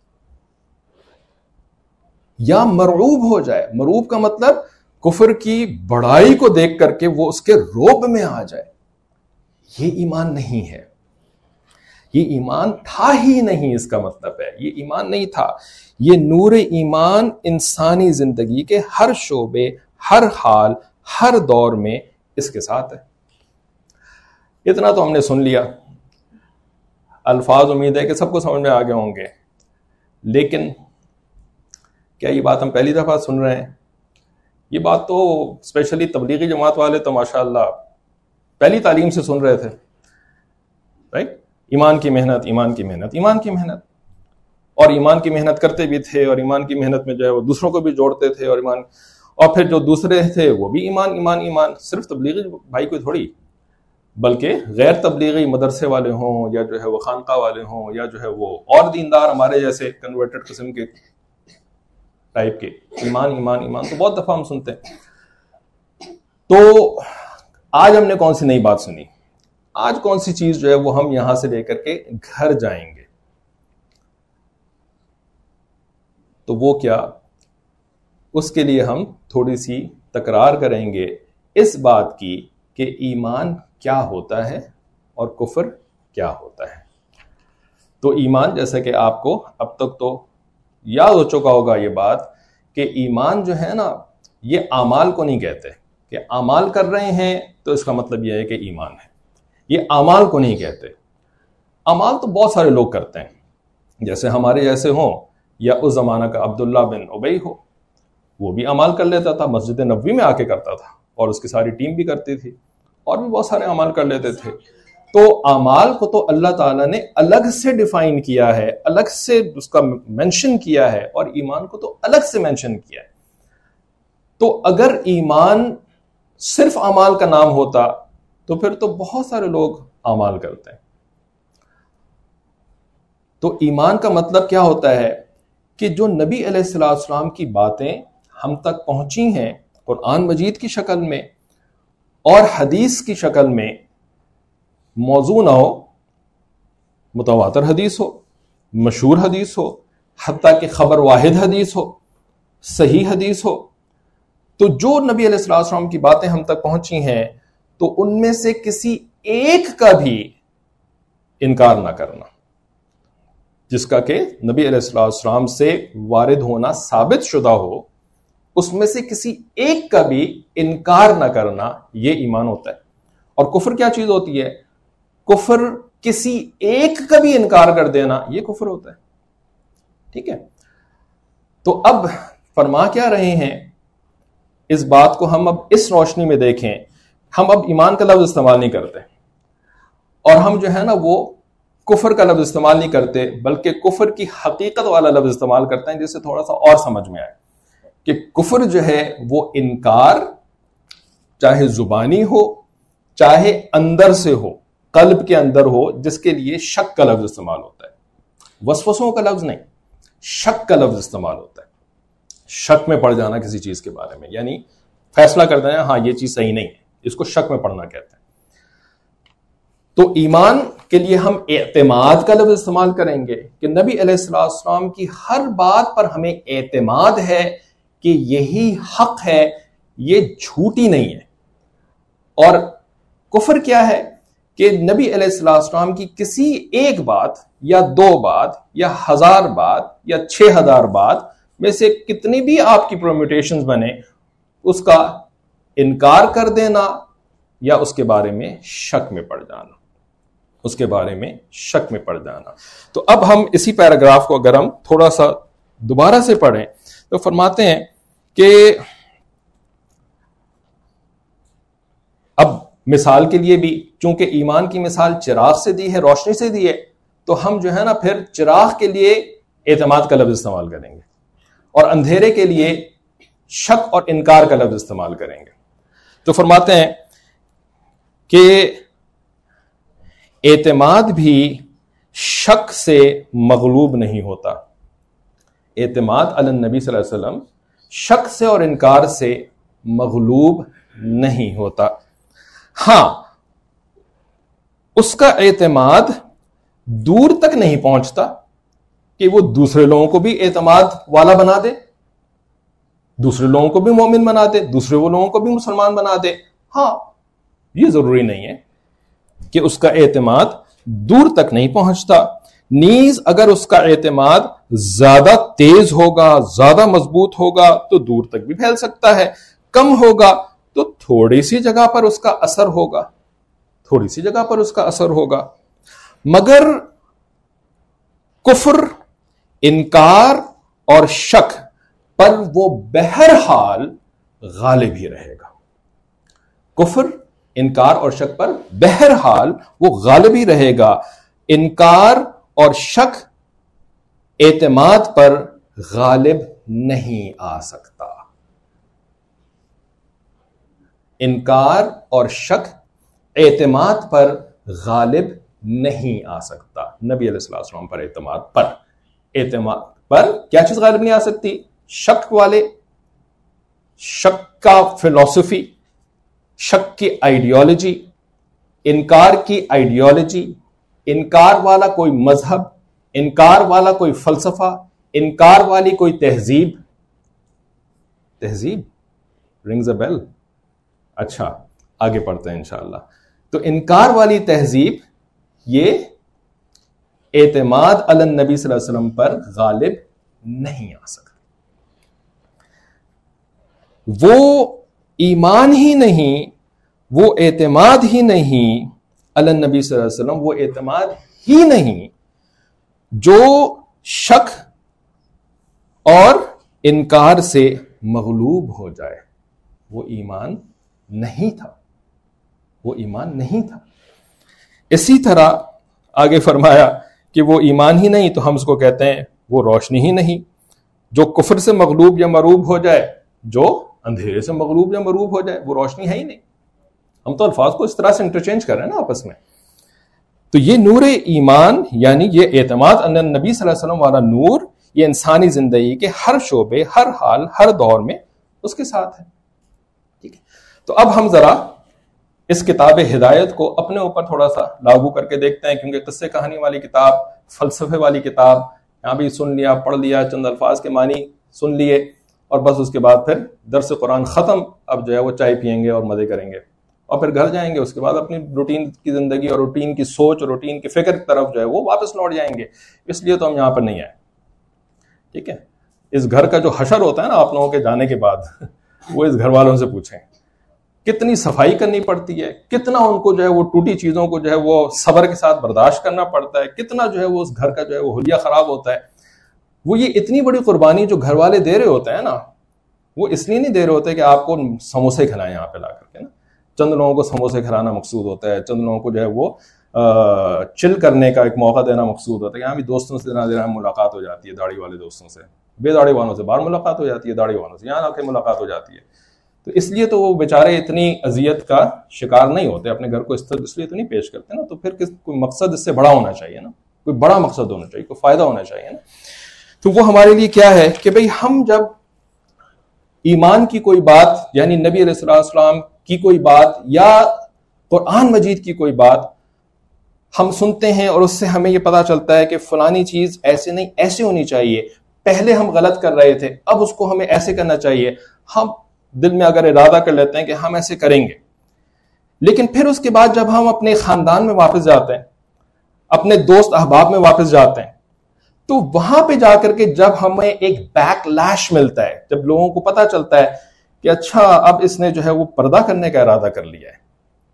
یا مرعوب ہو جائے. مرعوب کا مطلب کفر کی بڑائی کو دیکھ کر کے وہ اس کے روب میں آ جائے. یہ ایمان نہیں ہے, یہ ایمان تھا ہی نہیں, اس کا مطلب ہے یہ ایمان نہیں تھا. یہ نور ایمان انسانی زندگی کے ہر شعبے, ہر حال, ہر دور میں اس کے ساتھ ہے. اتنا تو ہم نے سن لیا, الفاظ امید ہے کہ سب کو سمجھ میں آ گئے ہوں گے, لیکن کیا یہ بات ہم پہلی دفعہ سن رہے ہیں؟ یہ بات تو اسپیشلی تبلیغی جماعت والے تو ماشاءاللہ پہلی تعلیم سے سن رہے تھے, رائٹ. ایمان کی محنت, ایمان کی محنت, ایمان کی محنت, اور ایمان کی محنت کرتے بھی تھے, اور ایمان کی محنت میں جو ہے وہ دوسروں کو بھی جوڑتے تھے, اور ایمان, اور پھر جو دوسرے تھے وہ بھی ایمان ایمان ایمان. صرف تبلیغی بھائی کوئی تھوڑی, بلکہ غیر تبلیغی مدرسے والے ہوں یا جو ہے وہ خانقاہ والے ہوں یا جو ہے وہ اور دیندار ہمارے جیسے کنورٹڈ قسم کے ٹائپ کے, ایمان ایمان ایمان تو بہت دفعہ ہم سنتے ہیں. تو آج ہم نے کون سی نئی بات سنی؟ آج کون سی چیز جو ہے وہ ہم یہاں سے لے کر کے گھر جائیں گے؟ تو وہ کیا؟ اس کے لیے ہم تھوڑی سی تکرار کریں گے اس بات کی کہ ایمان کیا ہوتا ہے اور کفر کیا ہوتا ہے. تو ایمان، جیسا کہ آپ کو اب تک تو یاد ہو چکا ہوگا یہ بات، کہ ایمان جو ہے نا یہ اعمال کو نہیں کہتے کہ اعمال کر رہے ہیں تو اس کا مطلب یہ ہے کہ ایمان ہے. یہ اعمال کو نہیں کہتے. اعمال تو بہت سارے لوگ کرتے ہیں، جیسے ہمارے جیسے ہوں یا اس زمانہ کا عبداللہ بن ابی ہو، وہ بھی اعمال کر لیتا تھا، مسجد نبوی میں آ کے کرتا تھا، اور اس کی ساری ٹیم بھی کرتی تھی، اور بھی بہت سارے اعمال کر لیتے تھے. تو اعمال کو تو اللہ تعالیٰ نے الگ سے ڈیفائن کیا ہے، الگ سے اس کا مینشن کیا ہے، اور ایمان کو تو الگ سے مینشن کیا ہے. تو اگر ایمان صرف اعمال کا نام ہوتا تو پھر تو بہت سارے لوگ اعمال کرتے ہیں. تو ایمان کا مطلب کیا ہوتا ہے کہ جو نبی علیہ الصلوۃ والسلام کی باتیں ہم تک پہنچی ہیں قرآن مجید کی شکل میں اور حدیث کی شکل میں، موضوع نہ ہو، متواتر حدیث ہو، مشہور حدیث ہو، حتیٰ کہ خبر واحد حدیث ہو، صحیح حدیث ہو، تو جو نبی علیہ الصلوۃ والسلام کی باتیں ہم تک پہنچی ہیں تو ان میں سے کسی ایک کا بھی انکار نہ کرنا، جس کا کہ نبی علیہ الصلوۃ والسلام سے وارد ہونا ثابت شدہ ہو، اس میں سے کسی ایک کا بھی انکار نہ کرنا، یہ ایمان ہوتا ہے. اور کفر کیا چیز ہوتی ہے؟ کفر کسی ایک کا بھی انکار کر دینا، یہ کفر ہوتا ہے. ٹھیک ہے؟ تو اب فرما کیا رہے ہیں، اس بات کو ہم اب اس روشنی میں دیکھیں. ہم اب ایمان کا لفظ استعمال نہیں کرتے، اور ہم جو ہے نا وہ کفر کا لفظ استعمال نہیں کرتے، بلکہ کفر کی حقیقت والا لفظ استعمال کرتے ہیں، جس سے تھوڑا سا اور سمجھ میں آئے کہ کفر جو ہے وہ انکار، چاہے زبانی ہو چاہے اندر سے ہو، قلب کے اندر ہو، جس کے لیے شک کا لفظ استعمال ہوتا ہے. وسوسوں کا لفظ نہیں، شک کا لفظ استعمال ہوتا ہے. شک میں پڑ جانا کسی چیز کے بارے میں، یعنی فیصلہ کر دینا ہاں یہ چیز صحیح نہیں ہے، اس کو شک میں پڑنا کہتے ہیں. تو ایمان کے لیے ہم اعتماد کا لفظ استعمال کریں گے کہ نبی علیہ الصلوۃ والسلام کی ہر بات پر ہمیں اعتماد ہے کہ یہی حق ہے، یہ جھوٹی نہیں ہے. اور کفر کیا ہے کہ نبی علیہ الصلوۃ والسلام کی کسی ایک بات یا دو بات یا ہزار بات یا چھ ہزار بات میں سے کتنی بھی آپ کی پرومیوٹیشنز بنے، اس کا انکار کر دینا یا اس کے بارے میں شک میں پڑ جانا، اس کے بارے میں شک میں پڑ جانا. تو اب ہم اسی پیراگراف کو اگر ہم تھوڑا سا دوبارہ سے پڑھیں تو فرماتے ہیں کہ اب مثال کے لیے بھی، چونکہ ایمان کی مثال چراغ سے دی ہے، روشنی سے دی ہے، تو ہم جو ہے نا پھر چراغ کے لیے اعتماد کا لفظ استعمال کریں گے اور اندھیرے کے لیے شک اور انکار کا لفظ استعمال کریں گے. تو فرماتے ہیں کہ اعتماد بھی شک سے مغلوب نہیں ہوتا. اعتماد علی النبی صلی اللہ علیہ وسلم شک سے اور انکار سے مغلوب نہیں ہوتا. ہاں، اس کا اعتماد دور تک نہیں پہنچتا کہ وہ دوسرے لوگوں کو بھی اعتماد والا بنا دے، دوسرے لوگوں کو بھی مومن بنا دے، دوسرے وہ لوگوں کو بھی مسلمان بنا دے. ہاں، یہ ضروری نہیں ہے کہ اس کا اعتماد دور تک نہیں پہنچتا. نیز اگر اس کا اعتماد زیادہ تیز ہوگا، زیادہ مضبوط ہوگا تو دور تک بھی پھیل سکتا ہے، کم ہوگا تو تھوڑی سی جگہ پر اس کا اثر ہوگا، تھوڑی سی جگہ پر اس کا اثر ہوگا. مگر کفر، انکار اور شک پر وہ بہرحال غالب ہی رہے گا. کفر، انکار اور شک پر بہرحال وہ غالب ہی رہے گا. انکار اور شک اعتماد پر غالب نہیں آ سکتا. انکار اور شک اعتماد پر غالب نہیں آ سکتا. نبی علیہ الصلوۃ والسلام پر اعتماد پر اعتماد پر کیا چیز غالب نہیں آ سکتی؟ شک والے، شک کا فلسفی، شک کی آئیڈیالوجی، انکار کی آئیڈیالوجی، انکار والا کوئی مذہب، انکار والا کوئی فلسفہ، انکار والی کوئی تہذیب. تہذیب رنگز اے بیل. اچھا آگے پڑھتے ہیں انشاءاللہ. تو انکار والی تہذیب یہ اعتماد علی النبی صلی اللہ علیہ وسلم پر غالب نہیں آ سکتی. وہ ایمان ہی نہیں، وہ اعتماد ہی نہیں علی النبی صلی اللہ علیہ وسلم، وہ اعتماد ہی نہیں جو شک اور انکار سے مغلوب ہو جائے. وہ ایمان نہیں تھا، وہ ایمان نہیں تھا. اسی طرح آگے فرمایا کہ وہ ایمان ہی نہیں تو ہم اس کو کہتے ہیں وہ روشنی ہی نہیں. جو کفر سے مغلوب یا مروب ہو جائے، جو اندھیرے سے مغلوب یا مروب ہو جائے، وہ روشنی ہے ہی نہیں. ہم تو الفاظ کو اس طرح سے انٹرچینج کر رہے ہیں نا آپس میں. تو یہ نور ایمان یعنی یہ اعتماد ان نبی صلی اللہ علیہ وسلم والا نور، یہ انسانی زندگی کے ہر شعبے، ہر حال، ہر دور میں اس کے ساتھ ہے. ٹھیک ہے. تو اب ہم ذرا اس کتاب ہدایت کو اپنے اوپر تھوڑا سا لاگو کر کے دیکھتے ہیں، کیونکہ قصے کہانی والی کتاب، فلسفے والی کتاب، یہاں بھی سن لیا، پڑھ لیا، چند الفاظ کے معنی سن لیے اور بس اس کے بعد پھر درس قرآن ختم. اب جو ہے وہ چائے پیئیں گے اور مزے کریں گے اور پھر گھر جائیں گے. اس کے بعد اپنی روٹین کی زندگی اور روٹین کی سوچ اور روٹین کی فکر کی طرف جو ہے وہ واپس لوٹ جائیں گے. اس لیے تو ہم یہاں پر نہیں آئے. ٹھیک ہے. اس گھر کا جو حشر ہوتا ہے نا آپ لوگوں کے جانے کے بعد، وہ اس گھر والوں سے پوچھیں کتنی صفائی کرنی پڑتی ہے، کتنا ان کو جو ہے وہ ٹوٹی چیزوں کو جو ہے وہ صبر کے ساتھ برداشت کرنا پڑتا ہے، کتنا جو ہے وہ اس گھر کا جو ہے وہ حلیہ خراب ہوتا ہے. وہ یہ اتنی بڑی قربانی جو گھر والے دے رہے ہوتے ہیں نا، وہ اس لیے نہیں دے رہے ہوتے کہ آپ کو سموسے کھلائیں یہاں پہ لا کر کے نا. چند لوگوں کو سموسے کھلانا مقصود ہوتا ہے، چند لوگوں کو جو ہے وہ چل کرنے کا ایک موقع دینا مقصود ہوتا ہے. یہاں بھی دوستوں سے دینا دینا ملاقات ہو جاتی ہے، داڑھی والے دوستوں سے، بے داڑھی والوں سے باہر ملاقات ہو جاتی ہے، داڑھی والوں سے یہاں آ کے ملاقات ہو جاتی ہے. تو اس لیے تو وہ بیچارے اتنی اذیت کا شکار نہیں ہوتے، اپنے گھر کو اس طرح اس لیے تو نہیں پیش کرتے نا. تو پھر کس کوئی مقصد اس سے بڑا ہونا چاہیے نا، کوئی بڑا مقصد ہونا چاہیے، کوئی فائدہ ہونا چاہیے نا. تو وہ ہمارے لیے کیا ہے کہ بھئی ہم جب ایمان کی کوئی بات یعنی نبی علیہ السلام کی کوئی بات یا قرآن مجید کی کوئی بات ہم سنتے ہیں اور اس سے ہمیں یہ پتا چلتا ہے کہ فلانی چیز ایسے نہیں ایسے ہونی چاہیے، پہلے ہم غلط کر رہے تھے اب اس کو ہمیں ایسے کرنا چاہیے، ہم دل میں اگر ارادہ کر لیتے ہیں کہ ہم ایسے کریں گے، لیکن پھر اس کے بعد جب ہم اپنے خاندان میں واپس جاتے ہیں، اپنے دوست احباب میں واپس جاتے ہیں، تو وہاں پہ جا کر کے جب ہمیں ایک بیک لیش ملتا ہے، جب لوگوں کو پتا چلتا ہے کہ اچھا اب اس نے جو ہے وہ پردہ کرنے کا ارادہ کر لیا ہے،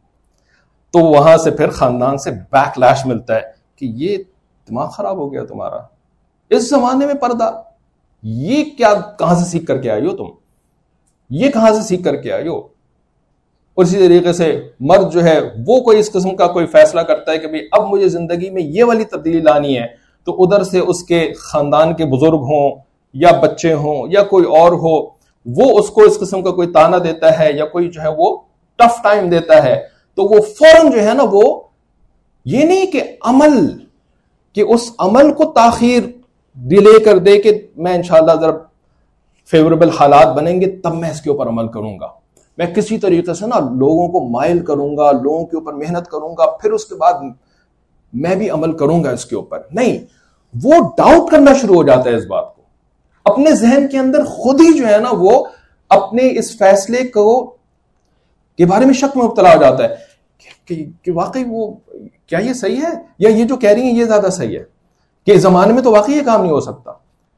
تو وہاں سے پھر خاندان سے بیک لیش ملتا ہے کہ یہ دماغ خراب ہو گیا تمہارا، اس زمانے میں پردہ، یہ کیا کہاں سے سیکھ کر کے آئی ہو تم، یہ کہاں سے سیکھ کر کے آئی ہو. اور اسی طریقے سے مرد جو ہے وہ کوئی اس قسم کا کوئی فیصلہ کرتا ہے کہ بھئی اب مجھے زندگی میں یہ والی تبدیلی لانی ہے، تو ادھر سے اس کے خاندان کے بزرگ ہوں یا بچے ہوں یا کوئی اور ہو، وہ اس کو اس قسم کا کوئی تانا دیتا ہے یا کوئی جو ہے وہ ٹف ٹائم دیتا ہے، تو وہ فوراً جو ہے نا وہ یہ نہیں کہ عمل کہ اس عمل کو تاخیر ڈیلے کر دے کہ میں انشاءاللہ ذرا فیوریبل حالات بنیں گے تب میں اس کے اوپر عمل کروں گا، میں کسی طریقے سے نا لوگوں کو مائل کروں گا، لوگوں کے اوپر محنت کروں گا، پھر اس کے بعد میں بھی عمل کروں گا اس کے اوپر. نہیں، وہ ڈاؤٹ کرنا شروع ہو جاتا ہے اس بات کو، اپنے ذہن کے اندر خود ہی جو ہے نا وہ اپنے اس فیصلے کو کے بارے میں شک میں مبتلا ہو جاتا ہے کہ, کہ واقعی وہ کیا یہ صحیح ہے یا یہ جو کہہ رہی ہیں یہ زیادہ صحیح ہے، کہ اس زمانے میں تو واقعی یہ کام نہیں ہو سکتا،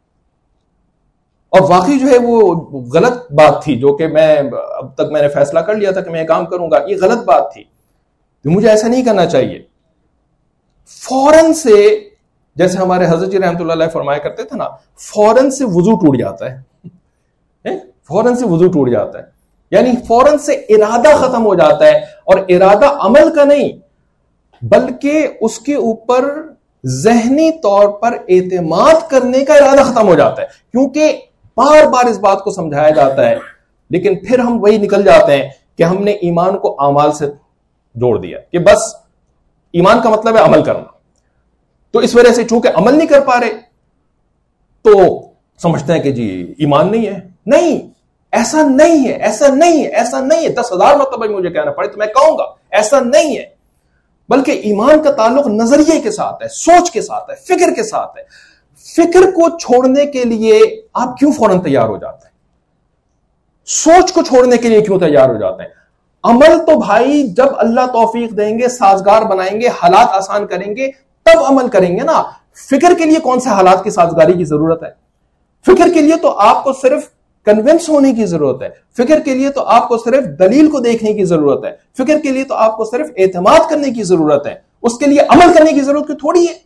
اور واقعی جو ہے وہ غلط بات تھی جو کہ میں اب تک میں نے فیصلہ کر لیا تھا کہ میں یہ کام کروں گا، یہ غلط بات تھی، تو مجھے ایسا نہیں کرنا چاہیے. فوراً سے جیسے ہمارے حضرت جی رحمۃ اللہ علیہ فرمایا کرتے تھے نا، فوراً سے وضو ٹوٹ جاتا ہے، فوراً سے وضو ٹوٹ جاتا ہے، یعنی فوراً سے ارادہ ختم ہو جاتا ہے، اور ارادہ عمل کا نہیں بلکہ اس کے اوپر ذہنی طور پر اعتماد کرنے کا ارادہ ختم ہو جاتا ہے، کیونکہ بار بار اس بات کو سمجھایا جاتا ہے، لیکن پھر ہم وہی نکل جاتے ہیں کہ ہم نے ایمان کو اعمال سے جوڑ دیا کہ بس ایمان کا مطلب ہے عمل کرنا، تو اس وجہ سے چونکہ عمل نہیں کر پا رہے تو سمجھتے ہیں کہ جی ایمان نہیں ہے. نہیں، ایسا نہیں ہے, ایسا نہیں ہے, ایسا نہیں ہے. دس ہزار مرتبہ مجھے کہنا پڑے تو میں کہوں گا ایسا نہیں ہے. بلکہ ایمان کا تعلق نظریے کے ساتھ ہے, سوچ کے ساتھ ہے, فکر کے ساتھ ہے. فکر کو چھوڑنے کے لیے آپ کیوں فوراً تیار ہو جاتے ہیں؟ سوچ کو چھوڑنے کے لیے کیوں تیار ہو جاتے ہیں؟ عمل تو بھائی جب اللہ توفیق دیں گے, سازگار بنائیں گے, حالات آسان کریں گے, تب عمل کریں گے نا. فکر کے لیے کون سے حالات کی سازگاری کی ضرورت ہے؟ فکر کے لیے تو آپ کو صرف کنونس ہونے کی ضرورت ہے. فکر کے لیے تو آپ کو صرف دلیل کو دیکھنے کی ضرورت ہے. فکر کے لیے تو آپ کو صرف اعتماد کرنے کی ضرورت ہے. اس کے لیے عمل کرنے کی ضرورت کی تھوڑی ہے.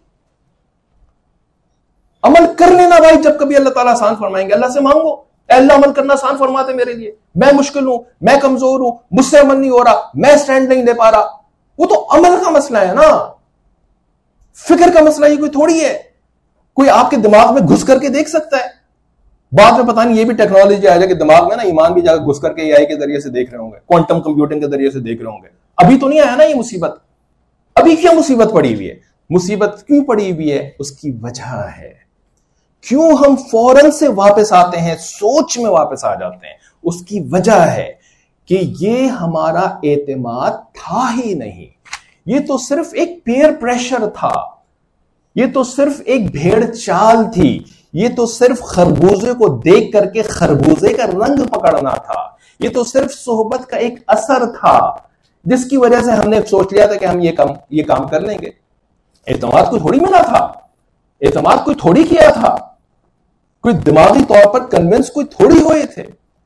عمل کر لینا بھائی, جب کبھی اللہ تعالیٰ آسان فرمائیں گے اللہ سے مانگو, اے اللہ عمل کرنا آسان فرماتے میرے لیے, میں مشکل ہوں, میں کمزور ہوں, مجھ سے عمل نہیں ہو رہا, میں سٹینڈ نہیں لے پا رہا. وہ تو عمل کا مسئلہ ہے نا, فکر کا مسئلہ یہ کوئی تھوڑی ہے. کوئی آپ کے دماغ میں گھس کر کے دیکھ سکتا ہے. بعد میں پتہ نہیں یہ بھی ٹیکنالوجی آ جائے کہ دماغ میں نا ایمان بھی جا کے گھس کر کے اے آئی کے ذریعے سے دیکھ رہے ہوں گے, کوانٹم کمپیوٹنگ کے ذریعے سے دیکھ رہے ہوں گے. ابھی تو نہیں آیا نا یہ مصیبت. ابھی کیا مصیبت پڑی ہوئی ہے؟ مصیبت کیوں پڑی ہوئی ہے؟ اس کی وجہ ہے کیوں ہم فوراً سے واپس آتے ہیں, سوچ میں واپس آ جاتے ہیں. اس کی وجہ ہے کہ یہ ہمارا اعتماد تھا ہی نہیں. یہ تو صرف ایک پیئر پریشر تھا, یہ تو صرف ایک بھیڑ چال تھی, یہ تو صرف خربوزے کو دیکھ کر کے خربوزے کا رنگ پکڑنا تھا, یہ تو صرف صحبت کا ایک اثر تھا جس کی وجہ سے ہم نے سوچ لیا تھا کہ ہم یہ کام یہ کام کر لیں گے. اعتماد کو تھوڑی ملا تھا, اعتماد کوئی تھوڑی کیا تھا, کوئی دماغی طور پر کنونس کوئی تھوڑی ہوئے تھے.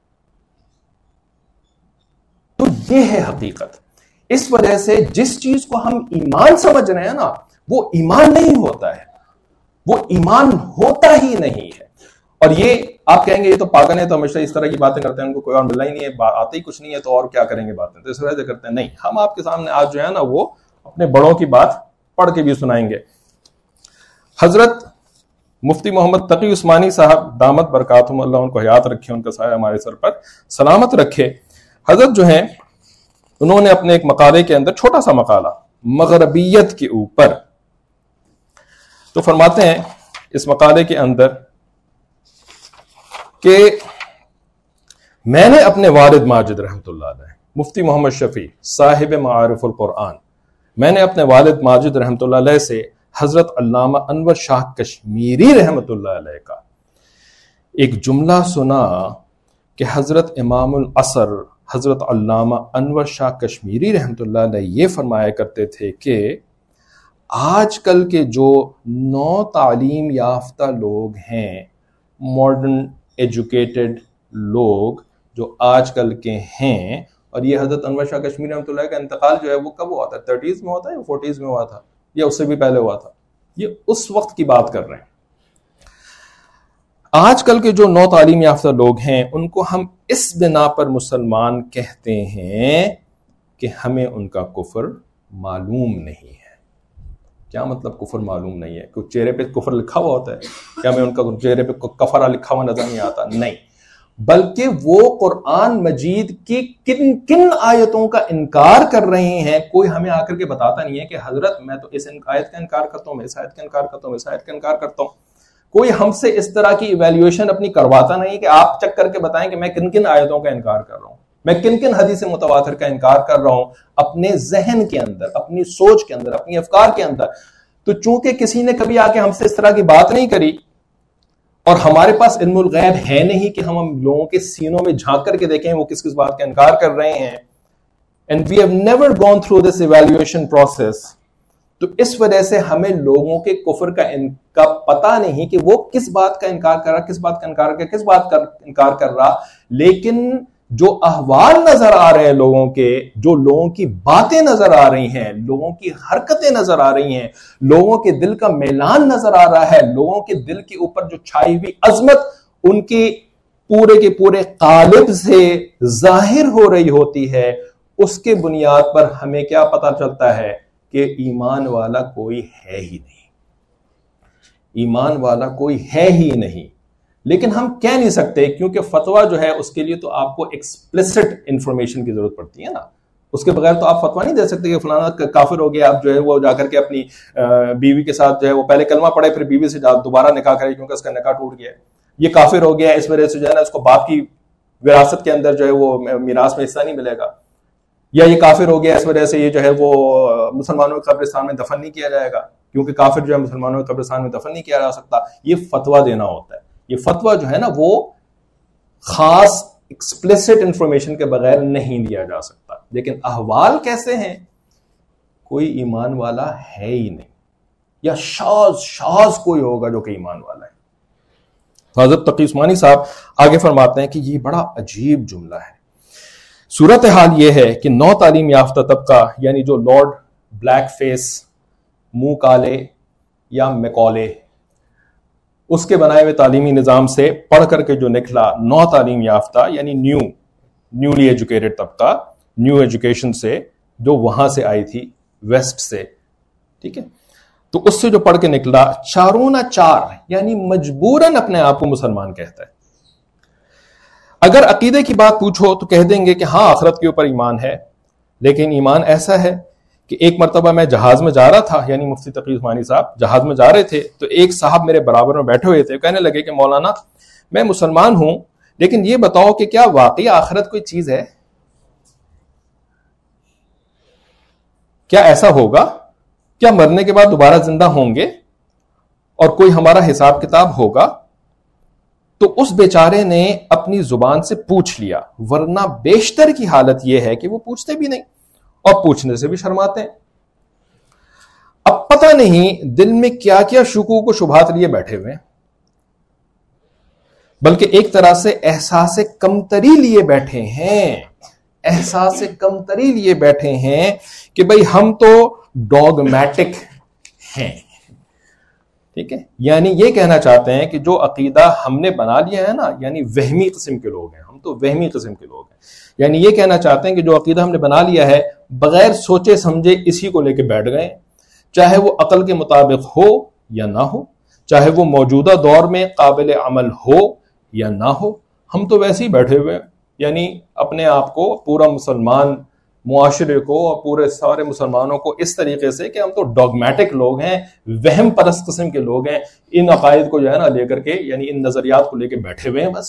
تو یہ ہے حقیقت. اس وجہ سے جس چیز کو ہم ایمان سمجھ رہے ہیں نا, وہ ایمان نہیں ہوتا ہے, وہ ایمان ہوتا ہی نہیں ہے. اور یہ آپ کہیں گے یہ تو پاگل ہے, تو ہمیشہ اس طرح کی باتیں کرتے ہیں, ان کو کوئی اور ملنا ہی نہیں ہے, آتے ہی کچھ نہیں ہے, تو اور کیا کریں گے باتیں, تو اس طرح سے کرتے ہیں. نہیں, ہم آپ کے سامنے آج جو ہے نا وہ اپنے بڑوں کی بات پڑھ کے بھی سنائیں گے. حضرت مفتی محمد تقی عثمانی صاحب دامت برکاتہم, اللہ ان کو حیات رکھے, ان کا سایہ ہمارے سر پر سلامت رکھے. حضرت جو ہیں انہوں نے اپنے ایک مقالے کے اندر, چھوٹا سا مقالہ مغربیت کے اوپر, تو فرماتے ہیں اس مقالے کے اندر کہ میں نے اپنے والد ماجد رحمۃ اللہ علیہ مفتی محمد شفیع صاحب معارف القرآن, میں نے اپنے والد ماجد رحمۃ اللہ علیہ سے حضرت علامہ انور شاہ کشمیری رحمۃ اللہ علیہ کا ایک جملہ سنا کہ حضرت امام العصر حضرت علامہ انور شاہ کشمیری رحمۃ اللہ علیہ یہ فرمایا کرتے تھے کہ آج کل کے جو نو تعلیم یافتہ لوگ ہیں, ماڈرن ایجوکیٹڈ لوگ جو آج کل کے ہیں, اور یہ حضرت انور شاہ کشمیری رحمۃ اللہ کا انتقال جو ہے وہ کب ہوا تھا؟ تھرٹیز میں ہوا تھا یا فورٹیز میں ہوا تھا یا اس سے بھی پہلے ہوا تھا؟ یہ اس وقت کی بات کر رہے ہیں. آج کل کے جو نو تعلیم یافتہ لوگ ہیں ان کو ہم اس بنا پر مسلمان کہتے ہیں کہ ہمیں ان کا کفر معلوم نہیں ہے. کیا مطلب کفر معلوم نہیں ہے؟ کہ چہرے پہ کفر لکھا ہوا ہوتا ہے, کیا ہمیں ان کا چہرے پہ کفرہ لکھا ہوا نظر نہیں آتا؟ نہیں, بلکہ وہ قرآن مجید کی کن کن آیتوں کا انکار کر رہے ہیں. کوئی ہمیں آ کر کے بتاتا نہیں ہے کہ حضرت میں تو اس آیت کا انکار کرتا ہوں, میں اس آیت کا انکار کرتا ہوں, میں اس آیت کا انکار کرتا ہوں. کوئی ہم سے اس طرح کی ایویلیویشن اپنی کرواتا نہیں کہ آپ چیک کر کے بتائیں کہ میں کن کن آیتوں کا انکار کر رہا ہوں, میں کن کن حدیث متواتر کا انکار کر رہا ہوں اپنے ذہن کے اندر, اپنی سوچ کے اندر, اپنی افکار کے اندر. تو چونکہ کسی نے کبھی آ کے ہم سے اس طرح کی بات نہیں کری, اور ہمارے پاس علم الغیب ہے نہیں کہ ہم لوگوں کے سینوں میں جھانک کر کے دیکھیں وہ کس کس بات کا انکار کر رہے ہیں, and we have never gone through this evaluation process, تو اس وجہ سے ہمیں لوگوں کے کفر کا ان کا پتہ نہیں کہ وہ کس بات کا انکار کر رہا, کس بات کا انکار کر کس بات کا انکار کر رہا. لیکن جو احوال نظر آ رہے ہیں لوگوں کے, جو لوگوں کی باتیں نظر آ رہی ہیں, لوگوں کی حرکتیں نظر آ رہی ہیں, لوگوں کے دل کا میلان نظر آ رہا ہے, لوگوں کے دل کے اوپر جو چھائی ہوئی عظمت ان کی پورے کے پورے قالب سے ظاہر ہو رہی ہوتی ہے, اس کے بنیاد پر ہمیں کیا پتہ چلتا ہے کہ ایمان والا کوئی ہے ہی نہیں, ایمان والا کوئی ہے ہی نہیں. لیکن ہم کہہ نہیں سکتے کیونکہ فتویٰ جو ہے اس کے لیے تو آپ کو ایکسپلیسٹ انفارمیشن کی ضرورت پڑتی ہے نا. اس کے بغیر تو آپ فتویٰ نہیں دے سکتے کہ فلانا کافر ہو گیا, اب جو ہے وہ جا کر کے اپنی بیوی کے ساتھ جو ہے وہ پہلے کلمہ پڑھے پھر بیوی سے دوبارہ نکاح کرے کیونکہ اس کا نکاح ٹوٹ گیا, یہ کافر ہو گیا اس وجہ سے جو ہے نا اس کو باپ کی وراثت کے اندر جو ہے وہ میراث میں حصہ نہیں ملے گا، یا یہ کافر ہو گیا اس وجہ سے یہ جو ہے وہ مسلمانوں کے قبرستان میں دفن نہیں کیا جائے گا، کیونکہ کافر جو ہے مسلمانوں کے قبرستان میں دفن نہیں کیا جا سکتا. یہ فتویٰ دینا ہوتا ہے. یہ فتویٰ جو ہے نا وہ خاص ایکسپلیسٹ انفارمیشن کے بغیر نہیں دیا جا سکتا. لیکن احوال کیسے ہیں؟ کوئی ایمان والا ہے ہی نہیں، یا شاذ شاذ کوئی ہوگا جو کہ ایمان والا ہے. حضرت تقی عثمانی صاحب آگے فرماتے ہیں کہ یہ بڑا عجیب جملہ ہے. صورتحال یہ ہے کہ نو تعلیم یافتہ طبقہ، یعنی جو لارڈ بلیک فیس، منہ کالے یا میکولے، اس کے بنائے ہوئے تعلیمی نظام سے پڑھ کر کے جو نکلا نو تعلیم یافتہ یعنی نیو نیولی ایجوکیٹڈ طبقہ، نیو ایجوکیشن سے جو وہاں سے آئی تھی ویسٹ سے، ٹھیک ہے، تو اس سے جو پڑھ کے نکلا چاروں نہ چار یعنی مجبوراً اپنے آپ کو مسلمان کہتا ہے. اگر عقیدے کی بات پوچھو تو کہہ دیں گے کہ ہاں آخرت کے اوپر ایمان ہے، لیکن ایمان ایسا ہے کہ ایک مرتبہ میں جہاز میں جا رہا تھا، یعنی مفتی تقی عثمانی صاحب جہاز میں جا رہے تھے، تو ایک صاحب میرے برابر میں بیٹھے ہوئے تھے، کہنے لگے کہ مولانا میں مسلمان ہوں، لیکن یہ بتاؤ کہ کیا واقعی آخرت کوئی چیز ہے؟ کیا ایسا ہوگا؟ کیا مرنے کے بعد دوبارہ زندہ ہوں گے اور کوئی ہمارا حساب کتاب ہوگا؟ تو اس بیچارے نے اپنی زبان سے پوچھ لیا، ورنہ بیشتر کی حالت یہ ہے کہ وہ پوچھتے بھی نہیں اور پوچھنے سے بھی شرماتے ہیں. اب پتہ نہیں دل میں کیا کیا شکوک و شبہات لیے بیٹھے ہوئے ہیں، بلکہ ایک طرح سے احساس کمتری لیے بیٹھے ہیں، احساس کمتری لیے بیٹھے ہیں کہ بھئی ہم تو ڈوگمیٹک ہیں. ٹھیک ہے، یعنی یہ کہنا چاہتے ہیں کہ جو عقیدہ ہم نے بنا لیا ہے نا، یعنی وہمی قسم کے لوگ ہیں، ہم تو وہمی قسم کے لوگ ہیں. یعنی یہ کہنا چاہتے ہیں کہ جو عقیدہ ہم نے بنا لیا ہے بغیر سوچے سمجھے اسی کو لے کے بیٹھ گئے، چاہے وہ عقل کے مطابق ہو یا نہ ہو، چاہے وہ موجودہ دور میں قابل عمل ہو یا نہ ہو، ہم تو ویسے ہی بیٹھے ہوئے ہیں. یعنی اپنے آپ کو، پورا مسلمان معاشرے کو اور پورے سارے مسلمانوں کو اس طریقے سے کہ ہم تو ڈوگمیٹک لوگ ہیں، وہم پرست قسم کے لوگ ہیں، ان عقائد کو جو ہے نا لے کر کے، یعنی ان نظریات کو لے کے بیٹھے ہوئے ہیں، بس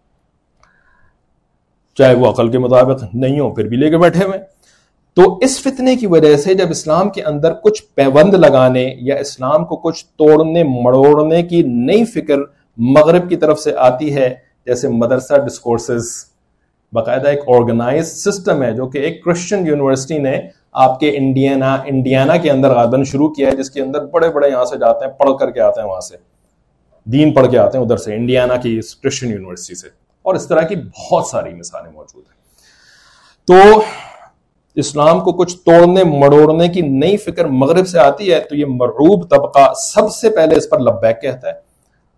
چاہے وہ عقل کے مطابق نہیں ہو پھر بھی لے کے بیٹھے ہوئے. تو اس فتنے کی وجہ سے جب اسلام کے اندر کچھ پیوند لگانے یا اسلام کو کچھ توڑنے مڑوڑنے کی نئی فکر مغرب کی طرف سے آتی ہے، جیسے مدرسہ ڈسکورسز، باقاعدہ ایک آرگنائز سسٹم ہے جو کہ ایک کرسچن یونیورسٹی نے آپ کے انڈیانا انڈیانا کے اندر غالباً شروع کیا ہے، جس کے اندر بڑے بڑے یہاں سے جاتے ہیں، پڑھ کر کے آتے ہیں، وہاں سے دین پڑھ کے آتے ہیں، ادھر سے انڈیانا کی کرسچن یونیورسٹی سے، اور اس طرح کی بہت ساری مثالیں موجود ہیں. تو اسلام کو کچھ توڑنے مڑوڑنے کی نئی فکر مغرب سے آتی ہے تو یہ مرعوب طبقہ سب سے پہلے اس پر لبیک کہتا ہے.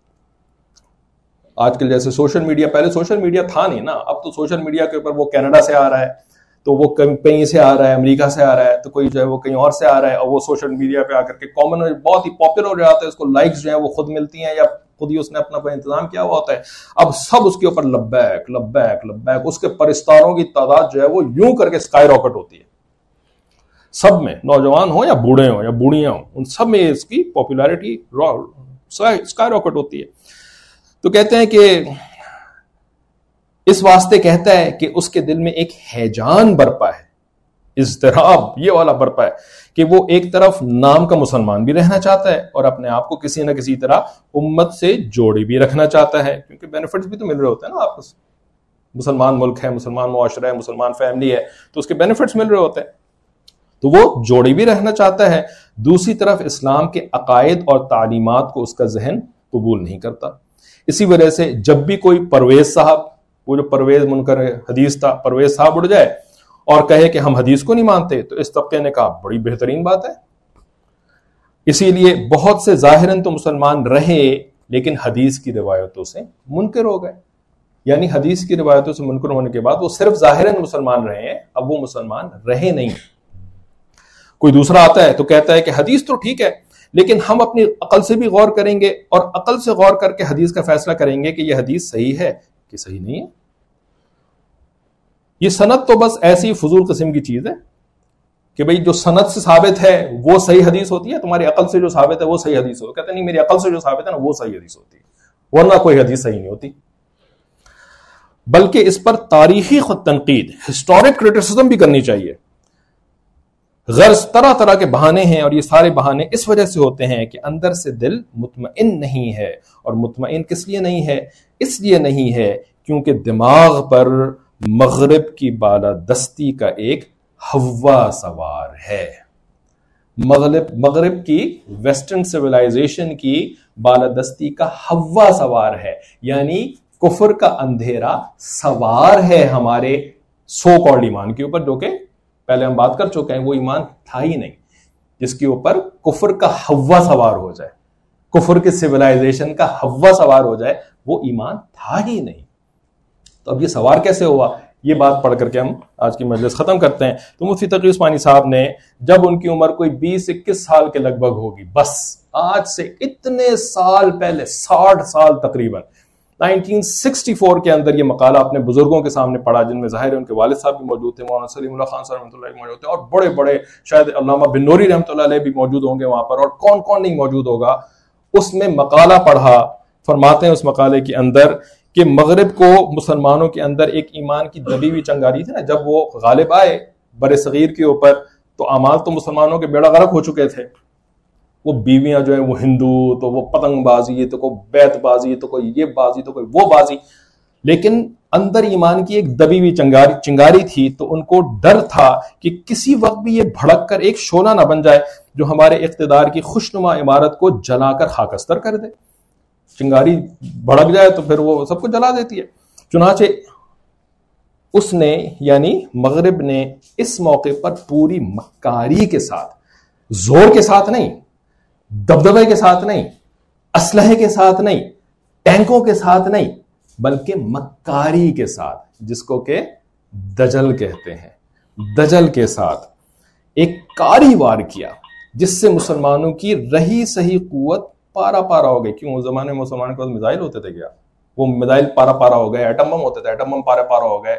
آج کل جیسے سوشل میڈیا، پہلے سوشل میڈیا تھا نہیں نا، اب تو سوشل میڈیا کے اوپر وہ کینیڈا سے آ رہا ہے، تو وہ کہیں سے آ رہا ہے، امریکہ سے آ رہا ہے، تو کوئی جو ہے وہ کہیں اور سے آ رہا ہے، اور وہ سوشل میڈیا پہ آ کر کے کامن بہت ہی پاپولر ہو جاتا ہے، اس کو لائکس جو ہیں وہ خود ملتی ہیں یا خود ہی اس نے اپنا کوئی انتظام کیا ہوا ہوتا ہے. اب سب اس کے اوپر لبیک لبیک لبیک، اس کے پرستاروں کی تعداد جو ہے وہ یوں کر کے اسکائی راکٹ ہوتی ہے. سب میں، نوجوان ہوں یا بوڑھے ہوں یا بوڑھیاں ہوں، ان سب میں اس کی پاپولیرٹی اسکائی راکٹ ہوتی ہے. تو کہتے ہیں کہ اس واسطے کہتا ہے کہ اس کے دل میں ایک ہیجان برپا ہے، اضطراب یہ والا برپا ہے کہ وہ ایک طرف نام کا مسلمان بھی رہنا چاہتا ہے اور اپنے آپ کو کسی نہ کسی طرح امت سے جوڑی بھی رکھنا چاہتا ہے، کیونکہ بینیفٹس بھی تو مل رہے ہوتے ہیں نا آپ کو. مسلمان ملک ہے، مسلمان معاشرہ ہے، مسلمان فیملی ہے، تو اس کے بینیفٹس مل رہے ہوتے ہیں، تو وہ جوڑی بھی رہنا چاہتا ہے. دوسری طرف اسلام کے عقائد اور تعلیمات کو اس کا ذہن قبول نہیں کرتا. اسی وجہ سے جب بھی کوئی پرویز صاحب، وہ جو پرویز منکر حدیث تھا، پرویز صاحب اڑ جائے اور کہے کہ ہم حدیث کو نہیں مانتے، تو اس طبقے نے کہا بڑی بہترین بات ہے. اسی لیے بہت سے ظاہراً تو مسلمان رہے لیکن حدیث کی روایتوں سے منکر ہو گئے. یعنی حدیث کی روایتوں سے منکر ہونے کے بعد وہ صرف ظاہراً مسلمان رہے ہیں، اب وہ مسلمان رہے نہیں. کوئی دوسرا آتا ہے تو کہتا ہے کہ حدیث تو ٹھیک ہے، لیکن ہم اپنی عقل سے بھی غور کریں گے اور عقل سے غور کر کے حدیث کا فیصلہ کریں گے کہ یہ حدیث صحیح ہے کہ صحیح نہیں ہے. یہ سند تو بس ایسی فضول قسم کی چیز ہے کہ بھئی جو سند سے ثابت ہے وہ صحیح حدیث ہوتی ہے، تمہاری عقل سے جو ثابت ہے وہ صحیح حدیث ہوتی ہے. کہتے نہیں، میری عقل سے جو ثابت ہے نا وہ صحیح حدیث ہوتی ہے، ورنہ کوئی حدیث صحیح نہیں ہوتی. بلکہ اس پر تاریخی خود تنقید، ہسٹورک کرٹیسزم بھی کرنی چاہیے. غرض طرح طرح کے بہانے ہیں، اور یہ سارے بہانے اس وجہ سے ہوتے ہیں کہ اندر سے دل مطمئن نہیں ہے. اور مطمئن کس لیے نہیں ہے؟ اس لیے نہیں ہے کیونکہ دماغ پر مغرب کی بالادستی کا ایک ہوا سوار ہے. مغرب مغرب کی ویسٹرن سویلائزیشن کی بالادستی کا ہوا سوار ہے، یعنی کفر کا اندھیرا سوار ہے ہمارے سو کالڈ ایمان کے اوپر، جو کہ پہلے ہم بات کر چکے ہیں وہ ایمان تھا ہی نہیں جس کے اوپر کفر کا ہوا سوار ہو جائے، کفر کے سویلائزیشن کا ہوا سوار ہو جائے، وہ ایمان تھا ہی نہیں. تو اب یہ سوار کیسے ہوا؟ یہ بات پڑھ کر کے ہم آج کی مجلس ختم کرتے ہیں. تو مفتی تقی عثمانی صاحب نے جب ان کی عمر کوئی بیس اکیس سال کے لگ بھگ ہوگی، بس آج سے اتنے سال پہلے، ساٹھ سال تقریباً، نائنٹین سکسٹی فور کے اندر یہ مقالہ اپنے بزرگوں کے سامنے پڑھا، جن میں ظاہر ہے ان کے والد صاحب بھی موجود تھے، مولانا سلیم اللہ خان صاحب رحمۃ اللہ علیہ موجود تھے، اور بڑے بڑے شاید علامہ بن نوری رحمۃ اللہ علیہ بھی موجود ہوں گے وہاں پر، اور کون کون نہیں موجود ہوگا. اس میں مقالہ پڑھا. فرماتے ہیں اس مقالے کے اندر کہ مغرب کو مسلمانوں کے اندر ایک ایمان کی دبی ہوئی چنگاری تھی نا، جب وہ غالب آئے بر صغیر کے اوپر تو اعمال تو مسلمانوں کے بیڑا غرق ہو چکے تھے. وہ بیویاں جو ہیں وہ ہندو، تو وہ پتنگ بازی، تو کوئی بیت بازی، تو کوئی یہ بازی، تو کوئی وہ بازی، لیکن اندر ایمان کی ایک دبی ہوئی چنگاری چنگاری تھی. تو ان کو ڈر تھا کہ کسی وقت بھی یہ بھڑک کر ایک شعلہ نہ بن جائے جو ہمارے اقتدار کی خوشنما عمارت کو جلا کر خاکستر کر دے. چنگاری بھڑک جائے تو پھر وہ سب کو جلا دیتی ہے. چنانچہ اس نے یعنی مغرب نے اس موقع پر پوری مکاری کے ساتھ، زور کے ساتھ نہیں، دبدبے کے ساتھ نہیں، اسلحے کے ساتھ نہیں، ٹینکوں کے ساتھ نہیں، بلکہ مکاری کے ساتھ، جس کو کہ دجل کہتے ہیں، دجل کے ساتھ ایک کاری وار کیا جس سے مسلمانوں کی رہی صحیح قوت پارا پارا ہو گئی. کیوں؟ اس زمانے میں مسلمانوں کے پاس میزائل ہوتے تھے کیا؟ وہ میزائل پارا پارا ہو گئے. ایٹم بم ہوتے تھے، ایٹم بم پارا پارا ہو گئے.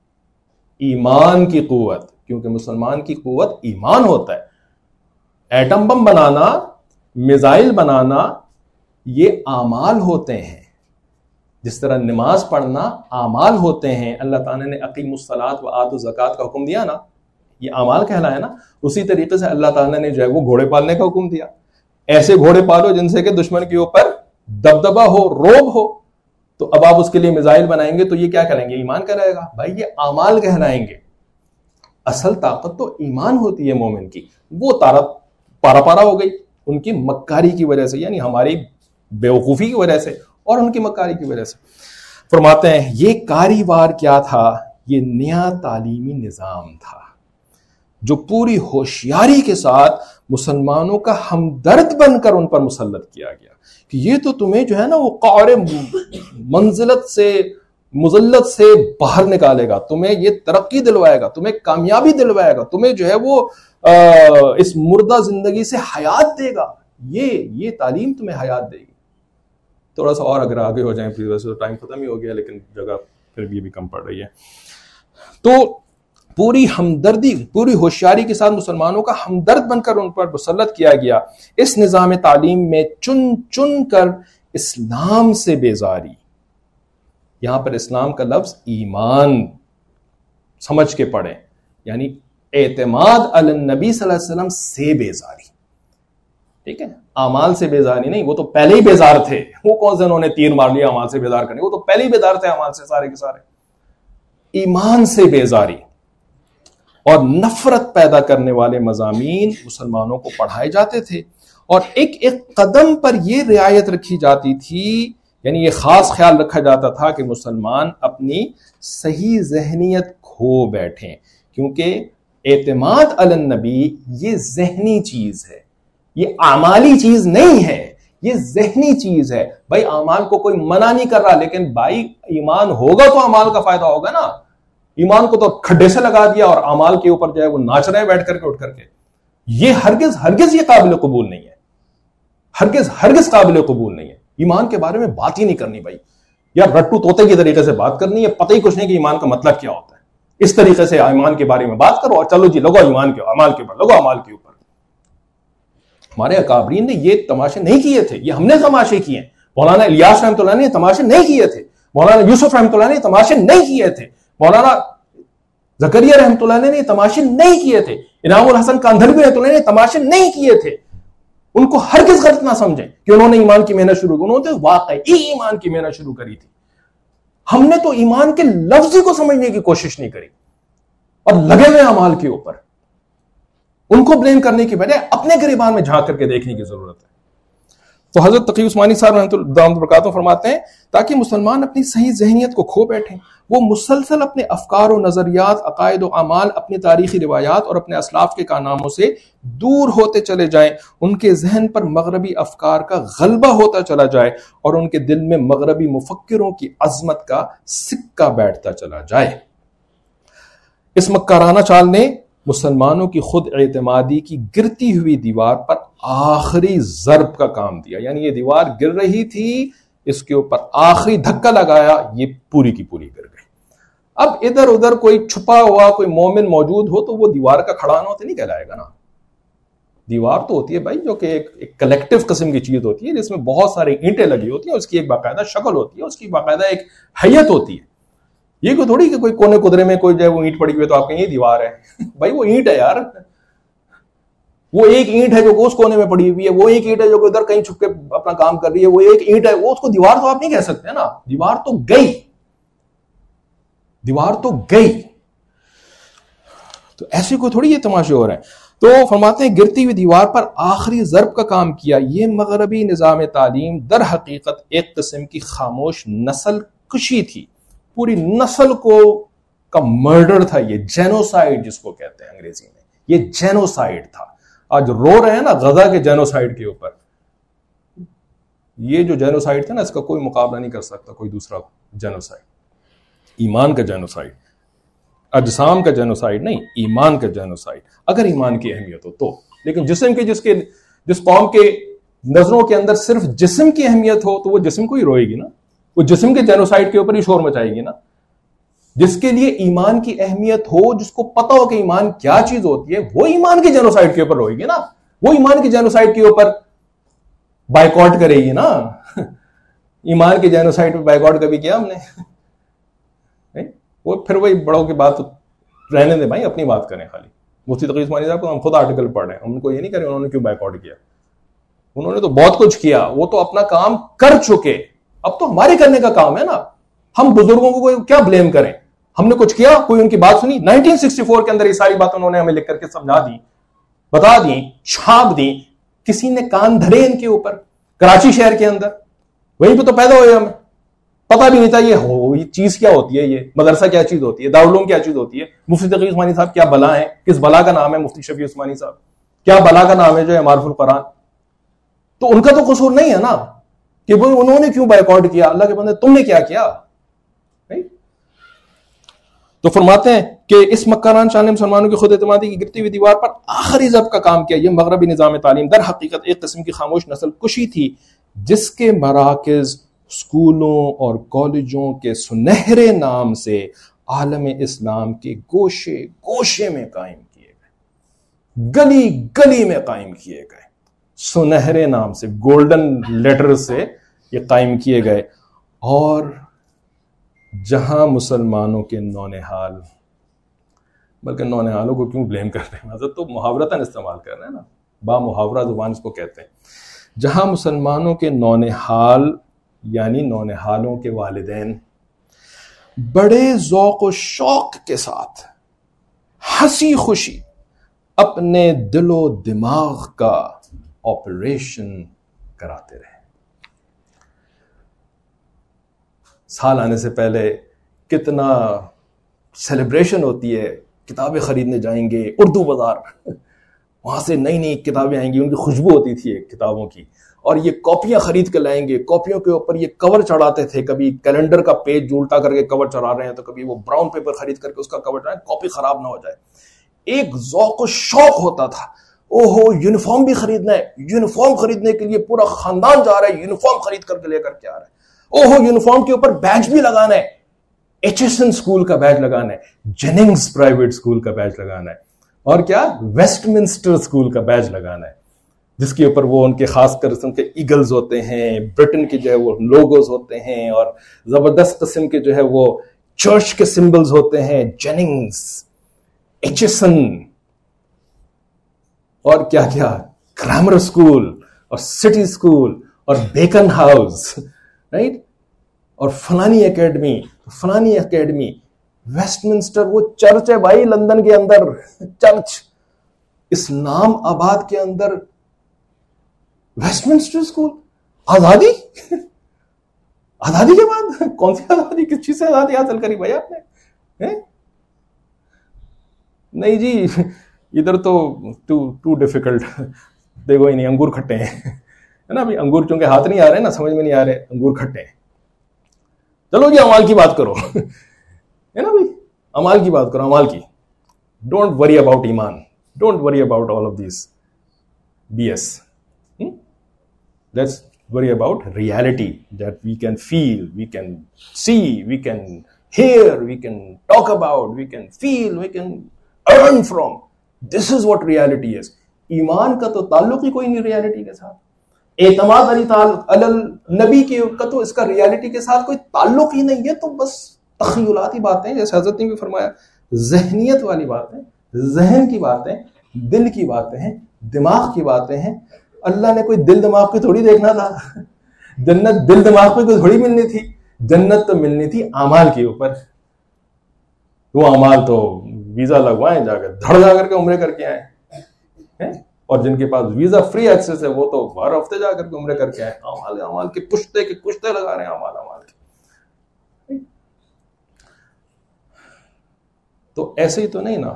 ایمان کی قوت، کیونکہ مسلمان کی قوت ایمان ہوتا ہے. ایٹم بم بنانا، میزائل بنانا، یہ اعمال ہوتے ہیں. جس طرح نماز پڑھنا اعمال ہوتے ہیں، اللہ تعالیٰ نے اقیموا الصلاۃ وآتوا الزکوٰۃ کا حکم دیا نا، یہ اعمال کہلایا نا. اسی طریقے سے اللہ تعالیٰ نے جو ہے وہ گھوڑے پالنے کا حکم دیا. ایسے گھوڑے پالو جن سے کہ دشمن کے اوپر دبدبا ہو، روب ہو. تو اب آپ اس کے لیے میزائل بنائیں گے تو یہ کیا کریں گے؟ ایمان کہلائے گا بھائی، یہ اعمال کہلائیں گے. اصل طاقت تو ایمان ہوتی ہے مومن کی. وہ تارا پارا پارا ہو گئی ان کی مکاری کی وجہ سے، یعنی ہماری بیوقوفی کی وجہ سے اور ان کی مکاری کی وجہ سے. فرماتے ہیں یہ کاری وار کیا تھا؟ یہ نیا تعلیمی نظام تھا جو پوری ہوشیاری کے ساتھ مسلمانوں کا ہمدرد بن کر ان پر مسلط کیا گیا کہ یہ تو تمہیں جو ہے نا وہ قعر منزلت سے، مذلت سے باہر نکالے گا، تمہیں یہ ترقی دلوائے گا، تمہیں کامیابی دلوائے گا، تمہیں جو ہے وہ اس مردہ زندگی سے حیات دے گا. یہ یہ تعلیم تمہیں حیات دے گی. تھوڑا سا اور اگر آگے ہو جائیں پلیز، ویسے تو ٹائم ختم ہی ہو گیا لیکن جگہ پھر بھی بھی کم پڑ رہی ہے. تو پوری ہمدردی، پوری ہوشیاری کے ساتھ مسلمانوں کا ہمدرد بن کر ان پر مسلط کیا گیا. اس نظام تعلیم میں چن چن کر اسلام سے بیزاری، یہاں پر اسلام کا لفظ ایمان سمجھ کے پڑھیں، یعنی اعتماد علی النبی صلی اللہ علیہ وسلم سے بیزاری. ٹھیک ہے، اعمال سے بیزاری نہیں، وہ تو پہلے ہی بیزار تھے. وہ کون سے انہوں نے تیر مار لیا اعمال سے بیزار کرنے؟ وہ تو پہلے ہی بیزار تھے اعمال سے سارے کے سارے. ایمان سے بیزاری اور نفرت پیدا کرنے والے مضامین مسلمانوں کو پڑھائے جاتے تھے، اور ایک ایک قدم پر یہ رعایت رکھی جاتی تھی، یعنی یہ خاص خیال رکھا جاتا تھا کہ مسلمان اپنی صحیح ذہنیت کھو بیٹھیں، کیونکہ اعتماد علی النبی یہ ذہنی چیز ہے، یہ اعمالی چیز نہیں ہے، یہ ذہنی چیز ہے. بھائی اعمال کو کوئی منع نہیں کر رہا، لیکن بھائی ایمان ہوگا تو اعمال کا فائدہ ہوگا نا. ایمان کو تو کھڈے سے لگا دیا اور اعمال کے اوپر جو ہے وہ ناچ رہے ہیں بیٹھ کر کے، اٹھ کر کے. یہ ہرگز ہرگز یہ قابل قبول نہیں ہے، ہرگز ہرگز قابل قبول نہیں ہے. ایمان کے بارے میں بات ہی نہیں کرنی بھائی، یا رٹو طوطے کی طریقے سے بات کرنی ہے، پتہ ہی کچھ نہیں کہ ایمان کا مطلب کیا ہوتا ہے. اس طریقے سے ایمان کے بارے میں بات کرو اور چلو جی لگو ایمان کے اعمال کے اوپر، لگو اعمال کے اوپر. ہمارے اکابرین نے یہ تماشے نہیں کیے تھے، یہ ہم نے تماشے کیے ہیں. مولانا الیاس رحمۃ اللہ نے یہ تماشے نہیں کیے تھے. مولانا یوسف رحمۃ اللہ نے تماشے نہیں کیے تھے, مولانا زکریا رحمۃ اللہ نے تماشے نہیں کیے تھے, انعام الحسن کاندھلوی رحمۃ اللہ نے تماشے نہیں کیے تھے. ان کو ہرگز غلط نہ سمجھیں کہ انہوں نے ایمان کی محنت شروع کی, انہوں نے واقعی ایمان کی محنت شروع کری تھی. ہم نے تو ایمان کے لفظ کو سمجھنے کی کوشش نہیں کری اور لگے ہوئے اعمال کے اوپر. ان کو بلیم کرنے کی بجائے اپنے گریبان میں جھانک کر کے دیکھنے کی ضرورت ہے. تو حضرت تقی عثمانی صاحب رحمۃ اللہ وبرکاتہ فرماتے ہیں تاکہ مسلمان اپنی صحیح ذہنیت کو کھو بیٹھیں, وہ مسلسل اپنے افکار و نظریات, عقائد و اعمال, اپنی تاریخی روایات اور اپنے اسلاف کے کارناموں سے دور ہوتے چلے جائیں, ان کے ذہن پر مغربی افکار کا غلبہ ہوتا چلا جائے اور ان کے دل میں مغربی مفکروں کی عظمت کا سکہ بیٹھتا چلا جائے. اس مکارانہ چال نے مسلمانوں کی خود اعتمادی کی گرتی ہوئی دیوار پر آخری ضرب کا کام دیا. یعنی یہ دیوار گر رہی تھی, اس کے اوپر آخری دھکا لگایا, یہ پوری کی پوری گر گئی. اب ادھر ادھر کوئی چھپا ہوا کوئی مومن موجود ہو تو وہ دیوار کا کھڑا نہ ہوتے نہیں کہلائے گا نا. دیوار تو ہوتی ہے بھائی جو کہ ایک, ایک کلیکٹیو قسم کی چیز ہوتی ہے جس میں بہت ساری اینٹیں لگی ہوتی ہیں, اس کی ایک باقاعدہ شکل ہوتی ہے, اس کی باقاعدہ ایک حیت ہوتی ہے. یہ کوئی تھوڑی کہ کوئی کونے قدرے میں کوئی جو ہے وہ اینٹ پڑی ہوئی ہے تو آپ کہیں یہ دیوار ہے. بھائی وہ اینٹ ہے یار, وہ ایک اینٹ ہے جو اس کونے میں پڑی ہوئی ہے, وہ ایک اینٹ ہے جو ادھر کہیں چھپ کے اپنا کام کر رہی ہے, وہ ایک اینٹ ہے, وہ اس کو دیوار تو آپ نہیں کہہ سکتے نا. دیوار تو گئی, دیوار تو گئی. تو ایسے کوئی تھوڑی یہ تماشے ہو رہے ہیں. تو فرماتے ہیں گرتی ہوئی دیوار پر آخری ضرب کا کام کیا. یہ مغربی نظام تعلیم در حقیقت ایک قسم کی خاموش نسل کشی تھی, پوری نسل کو کا مرڈر تھا. یہ جینوسائیڈ جس کو کہتے ہیں انگریزی میں, یہ جینوسائیڈ تھا. آج رو رہے ہیں نا غزہ کے جینوسائیڈ کے اوپر, یہ جو جینوسائیڈ تھا نا اس کا کوئی مقابلہ نہیں کر سکتا کوئی دوسرا جینوسائیڈ. ایمان کا جینوسائیڈ, اجسام کا جینوسائیڈ نہیں, ایمان کا جینوسائیڈ. اگر ایمان کی اہمیت ہو تو, لیکن جسم کے جس کے جس قوم کے نظروں کے اندر صرف جسم کی اہمیت ہو تو وہ جسم کو ہی روئے گی نا, وہ جسم کے جینوسائیڈ کے اوپر ہی شور مچائے گی نا. جس کے لیے ایمان کی اہمیت ہو, جس کو پتا ہو کہ ایمان کیا چیز ہوتی ہے, وہ ایمان کے جینوسائیڈ کے اوپر روئے گی نا, وہ ایمان کے جینوسائیڈ کے اوپر بائیکاٹ کرے گی نا. ایمان کے جینوسائیڈ پہ بائیکاٹ کبھی کیا ہم نے؟ وہ پھر وہی بڑوں کی بات رہنے دیں بھائی, اپنی بات کریں خالی. مفتی تقی عثمانی صاحب کو ہم خود آرٹیکل پڑھ رہے ہیں, ہم کو یہ نہیں کریں انہوں نے کیوں بائیکاٹ کیا. انہوں نے تو بہت کچھ کیا, وہ تو اپنا کام کر چکے, اب تو ہمارے کرنے کا کام ہے نا. ہم بزرگوں کو کوئی کیا بلیم کریں, ہم نے کچھ کیا, کوئی ان کی بات سنی؟ نائنٹین سکسٹی فور کے اندر یہ ساری باتیں انہوں نے ہمیں لکھ کر کے سمجھا دی, بتا دی, چھاپ دی. کسی نے کان دھرے ان کے اوپر کراچی شہر کے اندر, وہیں پہ تو پیدا ہوئے, ہمیں پتا بھی نہیں تھا یہ ہو یہ چیز کیا ہوتی ہے, یہ مدرسہ کیا چیز ہوتی ہے, دارالعلوم کیا چیز ہوتی ہے. مفتی تقی عثمانی صاحب کیا بلا ہے, کس بلا کا نام ہے مفتی شفیع عثمانی صاحب, کیا بلا کا نام ہے جو ہے معرف القرآن. تو ان کا تو قصور نہیں ہے نا کہ وہ انہوں نے کیوں بائیکاٹ کیا. اللہ کے بندے تم نے کیا کیا. تو فرماتے ہیں کہ اس مکاران شان نے مسلمانوں کی خود اعتمادی کی گرتی ہوئی دیوار پر آخری ضرب کا کام کیا. یہ مغربی نظام تعلیم در حقیقت ایک قسم کی خاموش نسل کشی تھی جس کے مراکز اسکولوں اور کالجوں کے سنہرے نام سے عالم اسلام کے گوشے گوشے میں قائم کیے گئے, گلی گلی میں قائم کیے گئے. سنہرے نام سے, گولڈن لیٹر سے یہ قائم کیے گئے. اور جہاں مسلمانوں کے نونہال, بلکہ نونہالوں کو کیوں بلیم کر رہے ہیں, حضرت تو محاورتاً استعمال کر رہے ہیں نا, با محاورہ زبان اس کو کہتے ہیں. جہاں مسلمانوں کے نونہال یعنی نونہالوں کے والدین بڑے ذوق و شوق کے ساتھ ہنسی خوشی اپنے دل و دماغ کا آپریشن کراتے رہے. سال آنے سے پہلے کتنا سیلیبریشن ہوتی ہے, کتابیں خریدنے جائیں گے اردو بازار, وہاں سے نئی نئی کتابیں آئیں گی, ان کی خوشبو ہوتی تھی کتابوں کی, اور یہ کاپیاں خرید کے لائیں گے. کاپیوں کے اوپر یہ کور چڑھاتے تھے, کبھی کیلنڈر کا پیج جو الٹا کر کے کور چڑھا رہے ہیں, تو کبھی وہ براؤن پیپر خرید کر کے اس کا کور چڑھائیں, کاپی خراب نہ ہو جائے. ایک ذوق و شوق ہوتا تھا. او ہو یونیفارم بھی خریدنا ہے, یونیفارم خریدنے کے لیے پورا خاندان جا رہا ہے, یونیفارم خرید کر کے لے کر کے آ رہا ہے. او ہو یونیفارم کے اوپر بیج بھی لگانا ہے, ایچ ایس این اسکول کا بیج لگانا ہے, جیننگز پرائیویٹ اسکول کا بیج لگانا ہے, اور کیا ویسٹ منسٹر اسکول کا بیج لگانا ہے. جس کے اوپر وہ ان کے خاص قسم کے ایگلز ہوتے ہیں, برٹن کے جو ہے وہ لوگوز ہوتے ہیں, اور زبردست قسم کے جو ہے وہ چرچ کے سمبلز ہوتے ہیں, جیننگز, ایچسن, اور کیا کیا, گرامر اسکول اور سٹی اسکول اور بیکن ہاؤس, رائٹ, اور فلانی اکیڈمی فلانی اکیڈمی. ویسٹ منسٹر وہ چرچ ہے بھائی لندن کے اندر, چرچ, اسلام آباد کے اندر ویسٹ منسٹر اسکول. آزادی آزادی کے بعد کون سی آزادی, کس چیز سے آزادی حاصل کری بھائی آپ نے؟ نہیں جی ادھر تو ٹو ٹو ڈیفیکلٹ, دیکھو ہی نہیں, انگور کھٹے ہیں, ہے نا بھائی, انگور چونکہ ہاتھ نہیں آ رہے نا, سمجھ میں نہیں آ رہے, انگور کھٹے ہیں. چلو جی امال کی بات کرو, ہے نا بھائی, امال کی بات کرو, امال کی. ڈونٹ وری اباؤٹ ایمان, don't worry about all of these B S. Let's worry about reality that we can feel, we can see, we can hear, we can talk about, we can feel, we can earn from. This is what reality is. ایمان کا تو تعلق ہی کوئی نہیں reality کے ساتھ. اعتماد علی نبی کے کا تو اس کا ریالٹی کے ساتھ کوئی تعلق ہی نہیں ہے. تو بس تخیلاتی باتیں, جیسے حضرت نے بھی فرمایا, ذہنیت والی باتیں, ذہن کی باتیں, دل کی باتیں ہیں, دماغ کی باتیں ہیں. اللہ نے کوئی دل دماغ کو تھوڑی دیکھنا تھا, جنت دل دماغ پہ کوئی تھوڑی ملنی تھی, جنت تو ملنی تھی اعمال کے اوپر. وہ اعمال تو ویزا لگوائیں جا کر, دھڑ جا کر کے عمرے کر کے آئے, اور جن کے پاس ویزا فری ایکسس ہے وہ تو ہر ہفتے جا کر کے عمرے کر کے آئے. اعمال اعمال کے پشتے کے کشتے لگا رہے ہیں, اعمال اعمال کے. تو ایسے ہی تو نہیں نا.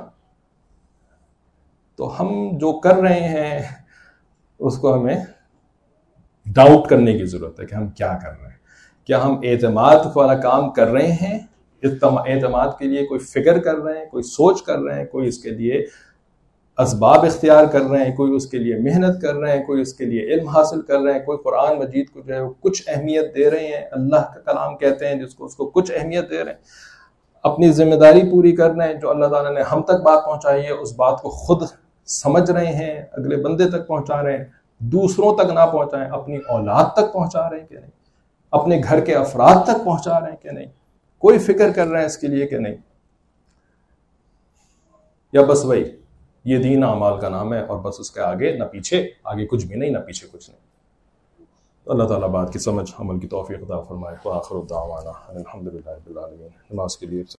تو ہم جو کر رہے ہیں اس کو ہمیں ڈاؤٹ کرنے کی ضرورت ہے کہ ہم کیا کر رہے ہیں. کیا ہم اعتماد والا کام کر رہے ہیں, اعتماد کے لیے کوئی فکر کر رہے ہیں, کوئی سوچ کر رہے ہیں, کوئی اس کے لیے اسباب اختیار کر رہے ہیں, کوئی اس کے لیے محنت کر رہے ہیں, کوئی اس کے لیے علم حاصل کر رہے ہیں, کوئی قرآن مجید کو جو ہے کچھ اہمیت دے رہے ہیں, اللہ کا کلام کہتے ہیں جس کو, اس کو کچھ اہمیت دے رہے ہیں, اپنی ذمہ داری پوری کر رہے ہیں, جو اللہ تعالیٰ نے ہم تک بات پہنچائی ہے اس بات کو خود سمجھ رہے ہیں, اگلے بندے تک پہنچا رہے ہیں, دوسروں تک نہ پہنچائیں, اپنی اولاد تک پہنچا رہے ہیں کہ نہیں, اپنے گھر کے افراد تک پہنچا رہے ہیں کہ نہیں, کوئی فکر کر رہے ہیں اس کے لیے کہ نہیں, یا بس وہی یہ دین اعمال کا نام ہے اور بس اس کے آگے نہ پیچھے, آگے کچھ بھی نہیں نہ پیچھے کچھ نہیں. اللہ تعالیٰ بات کی سمجھ عمل کی توفیق عطا فرمائے. وآخر دعوانا الحمدللہ رب العالمین. نماز کے لیے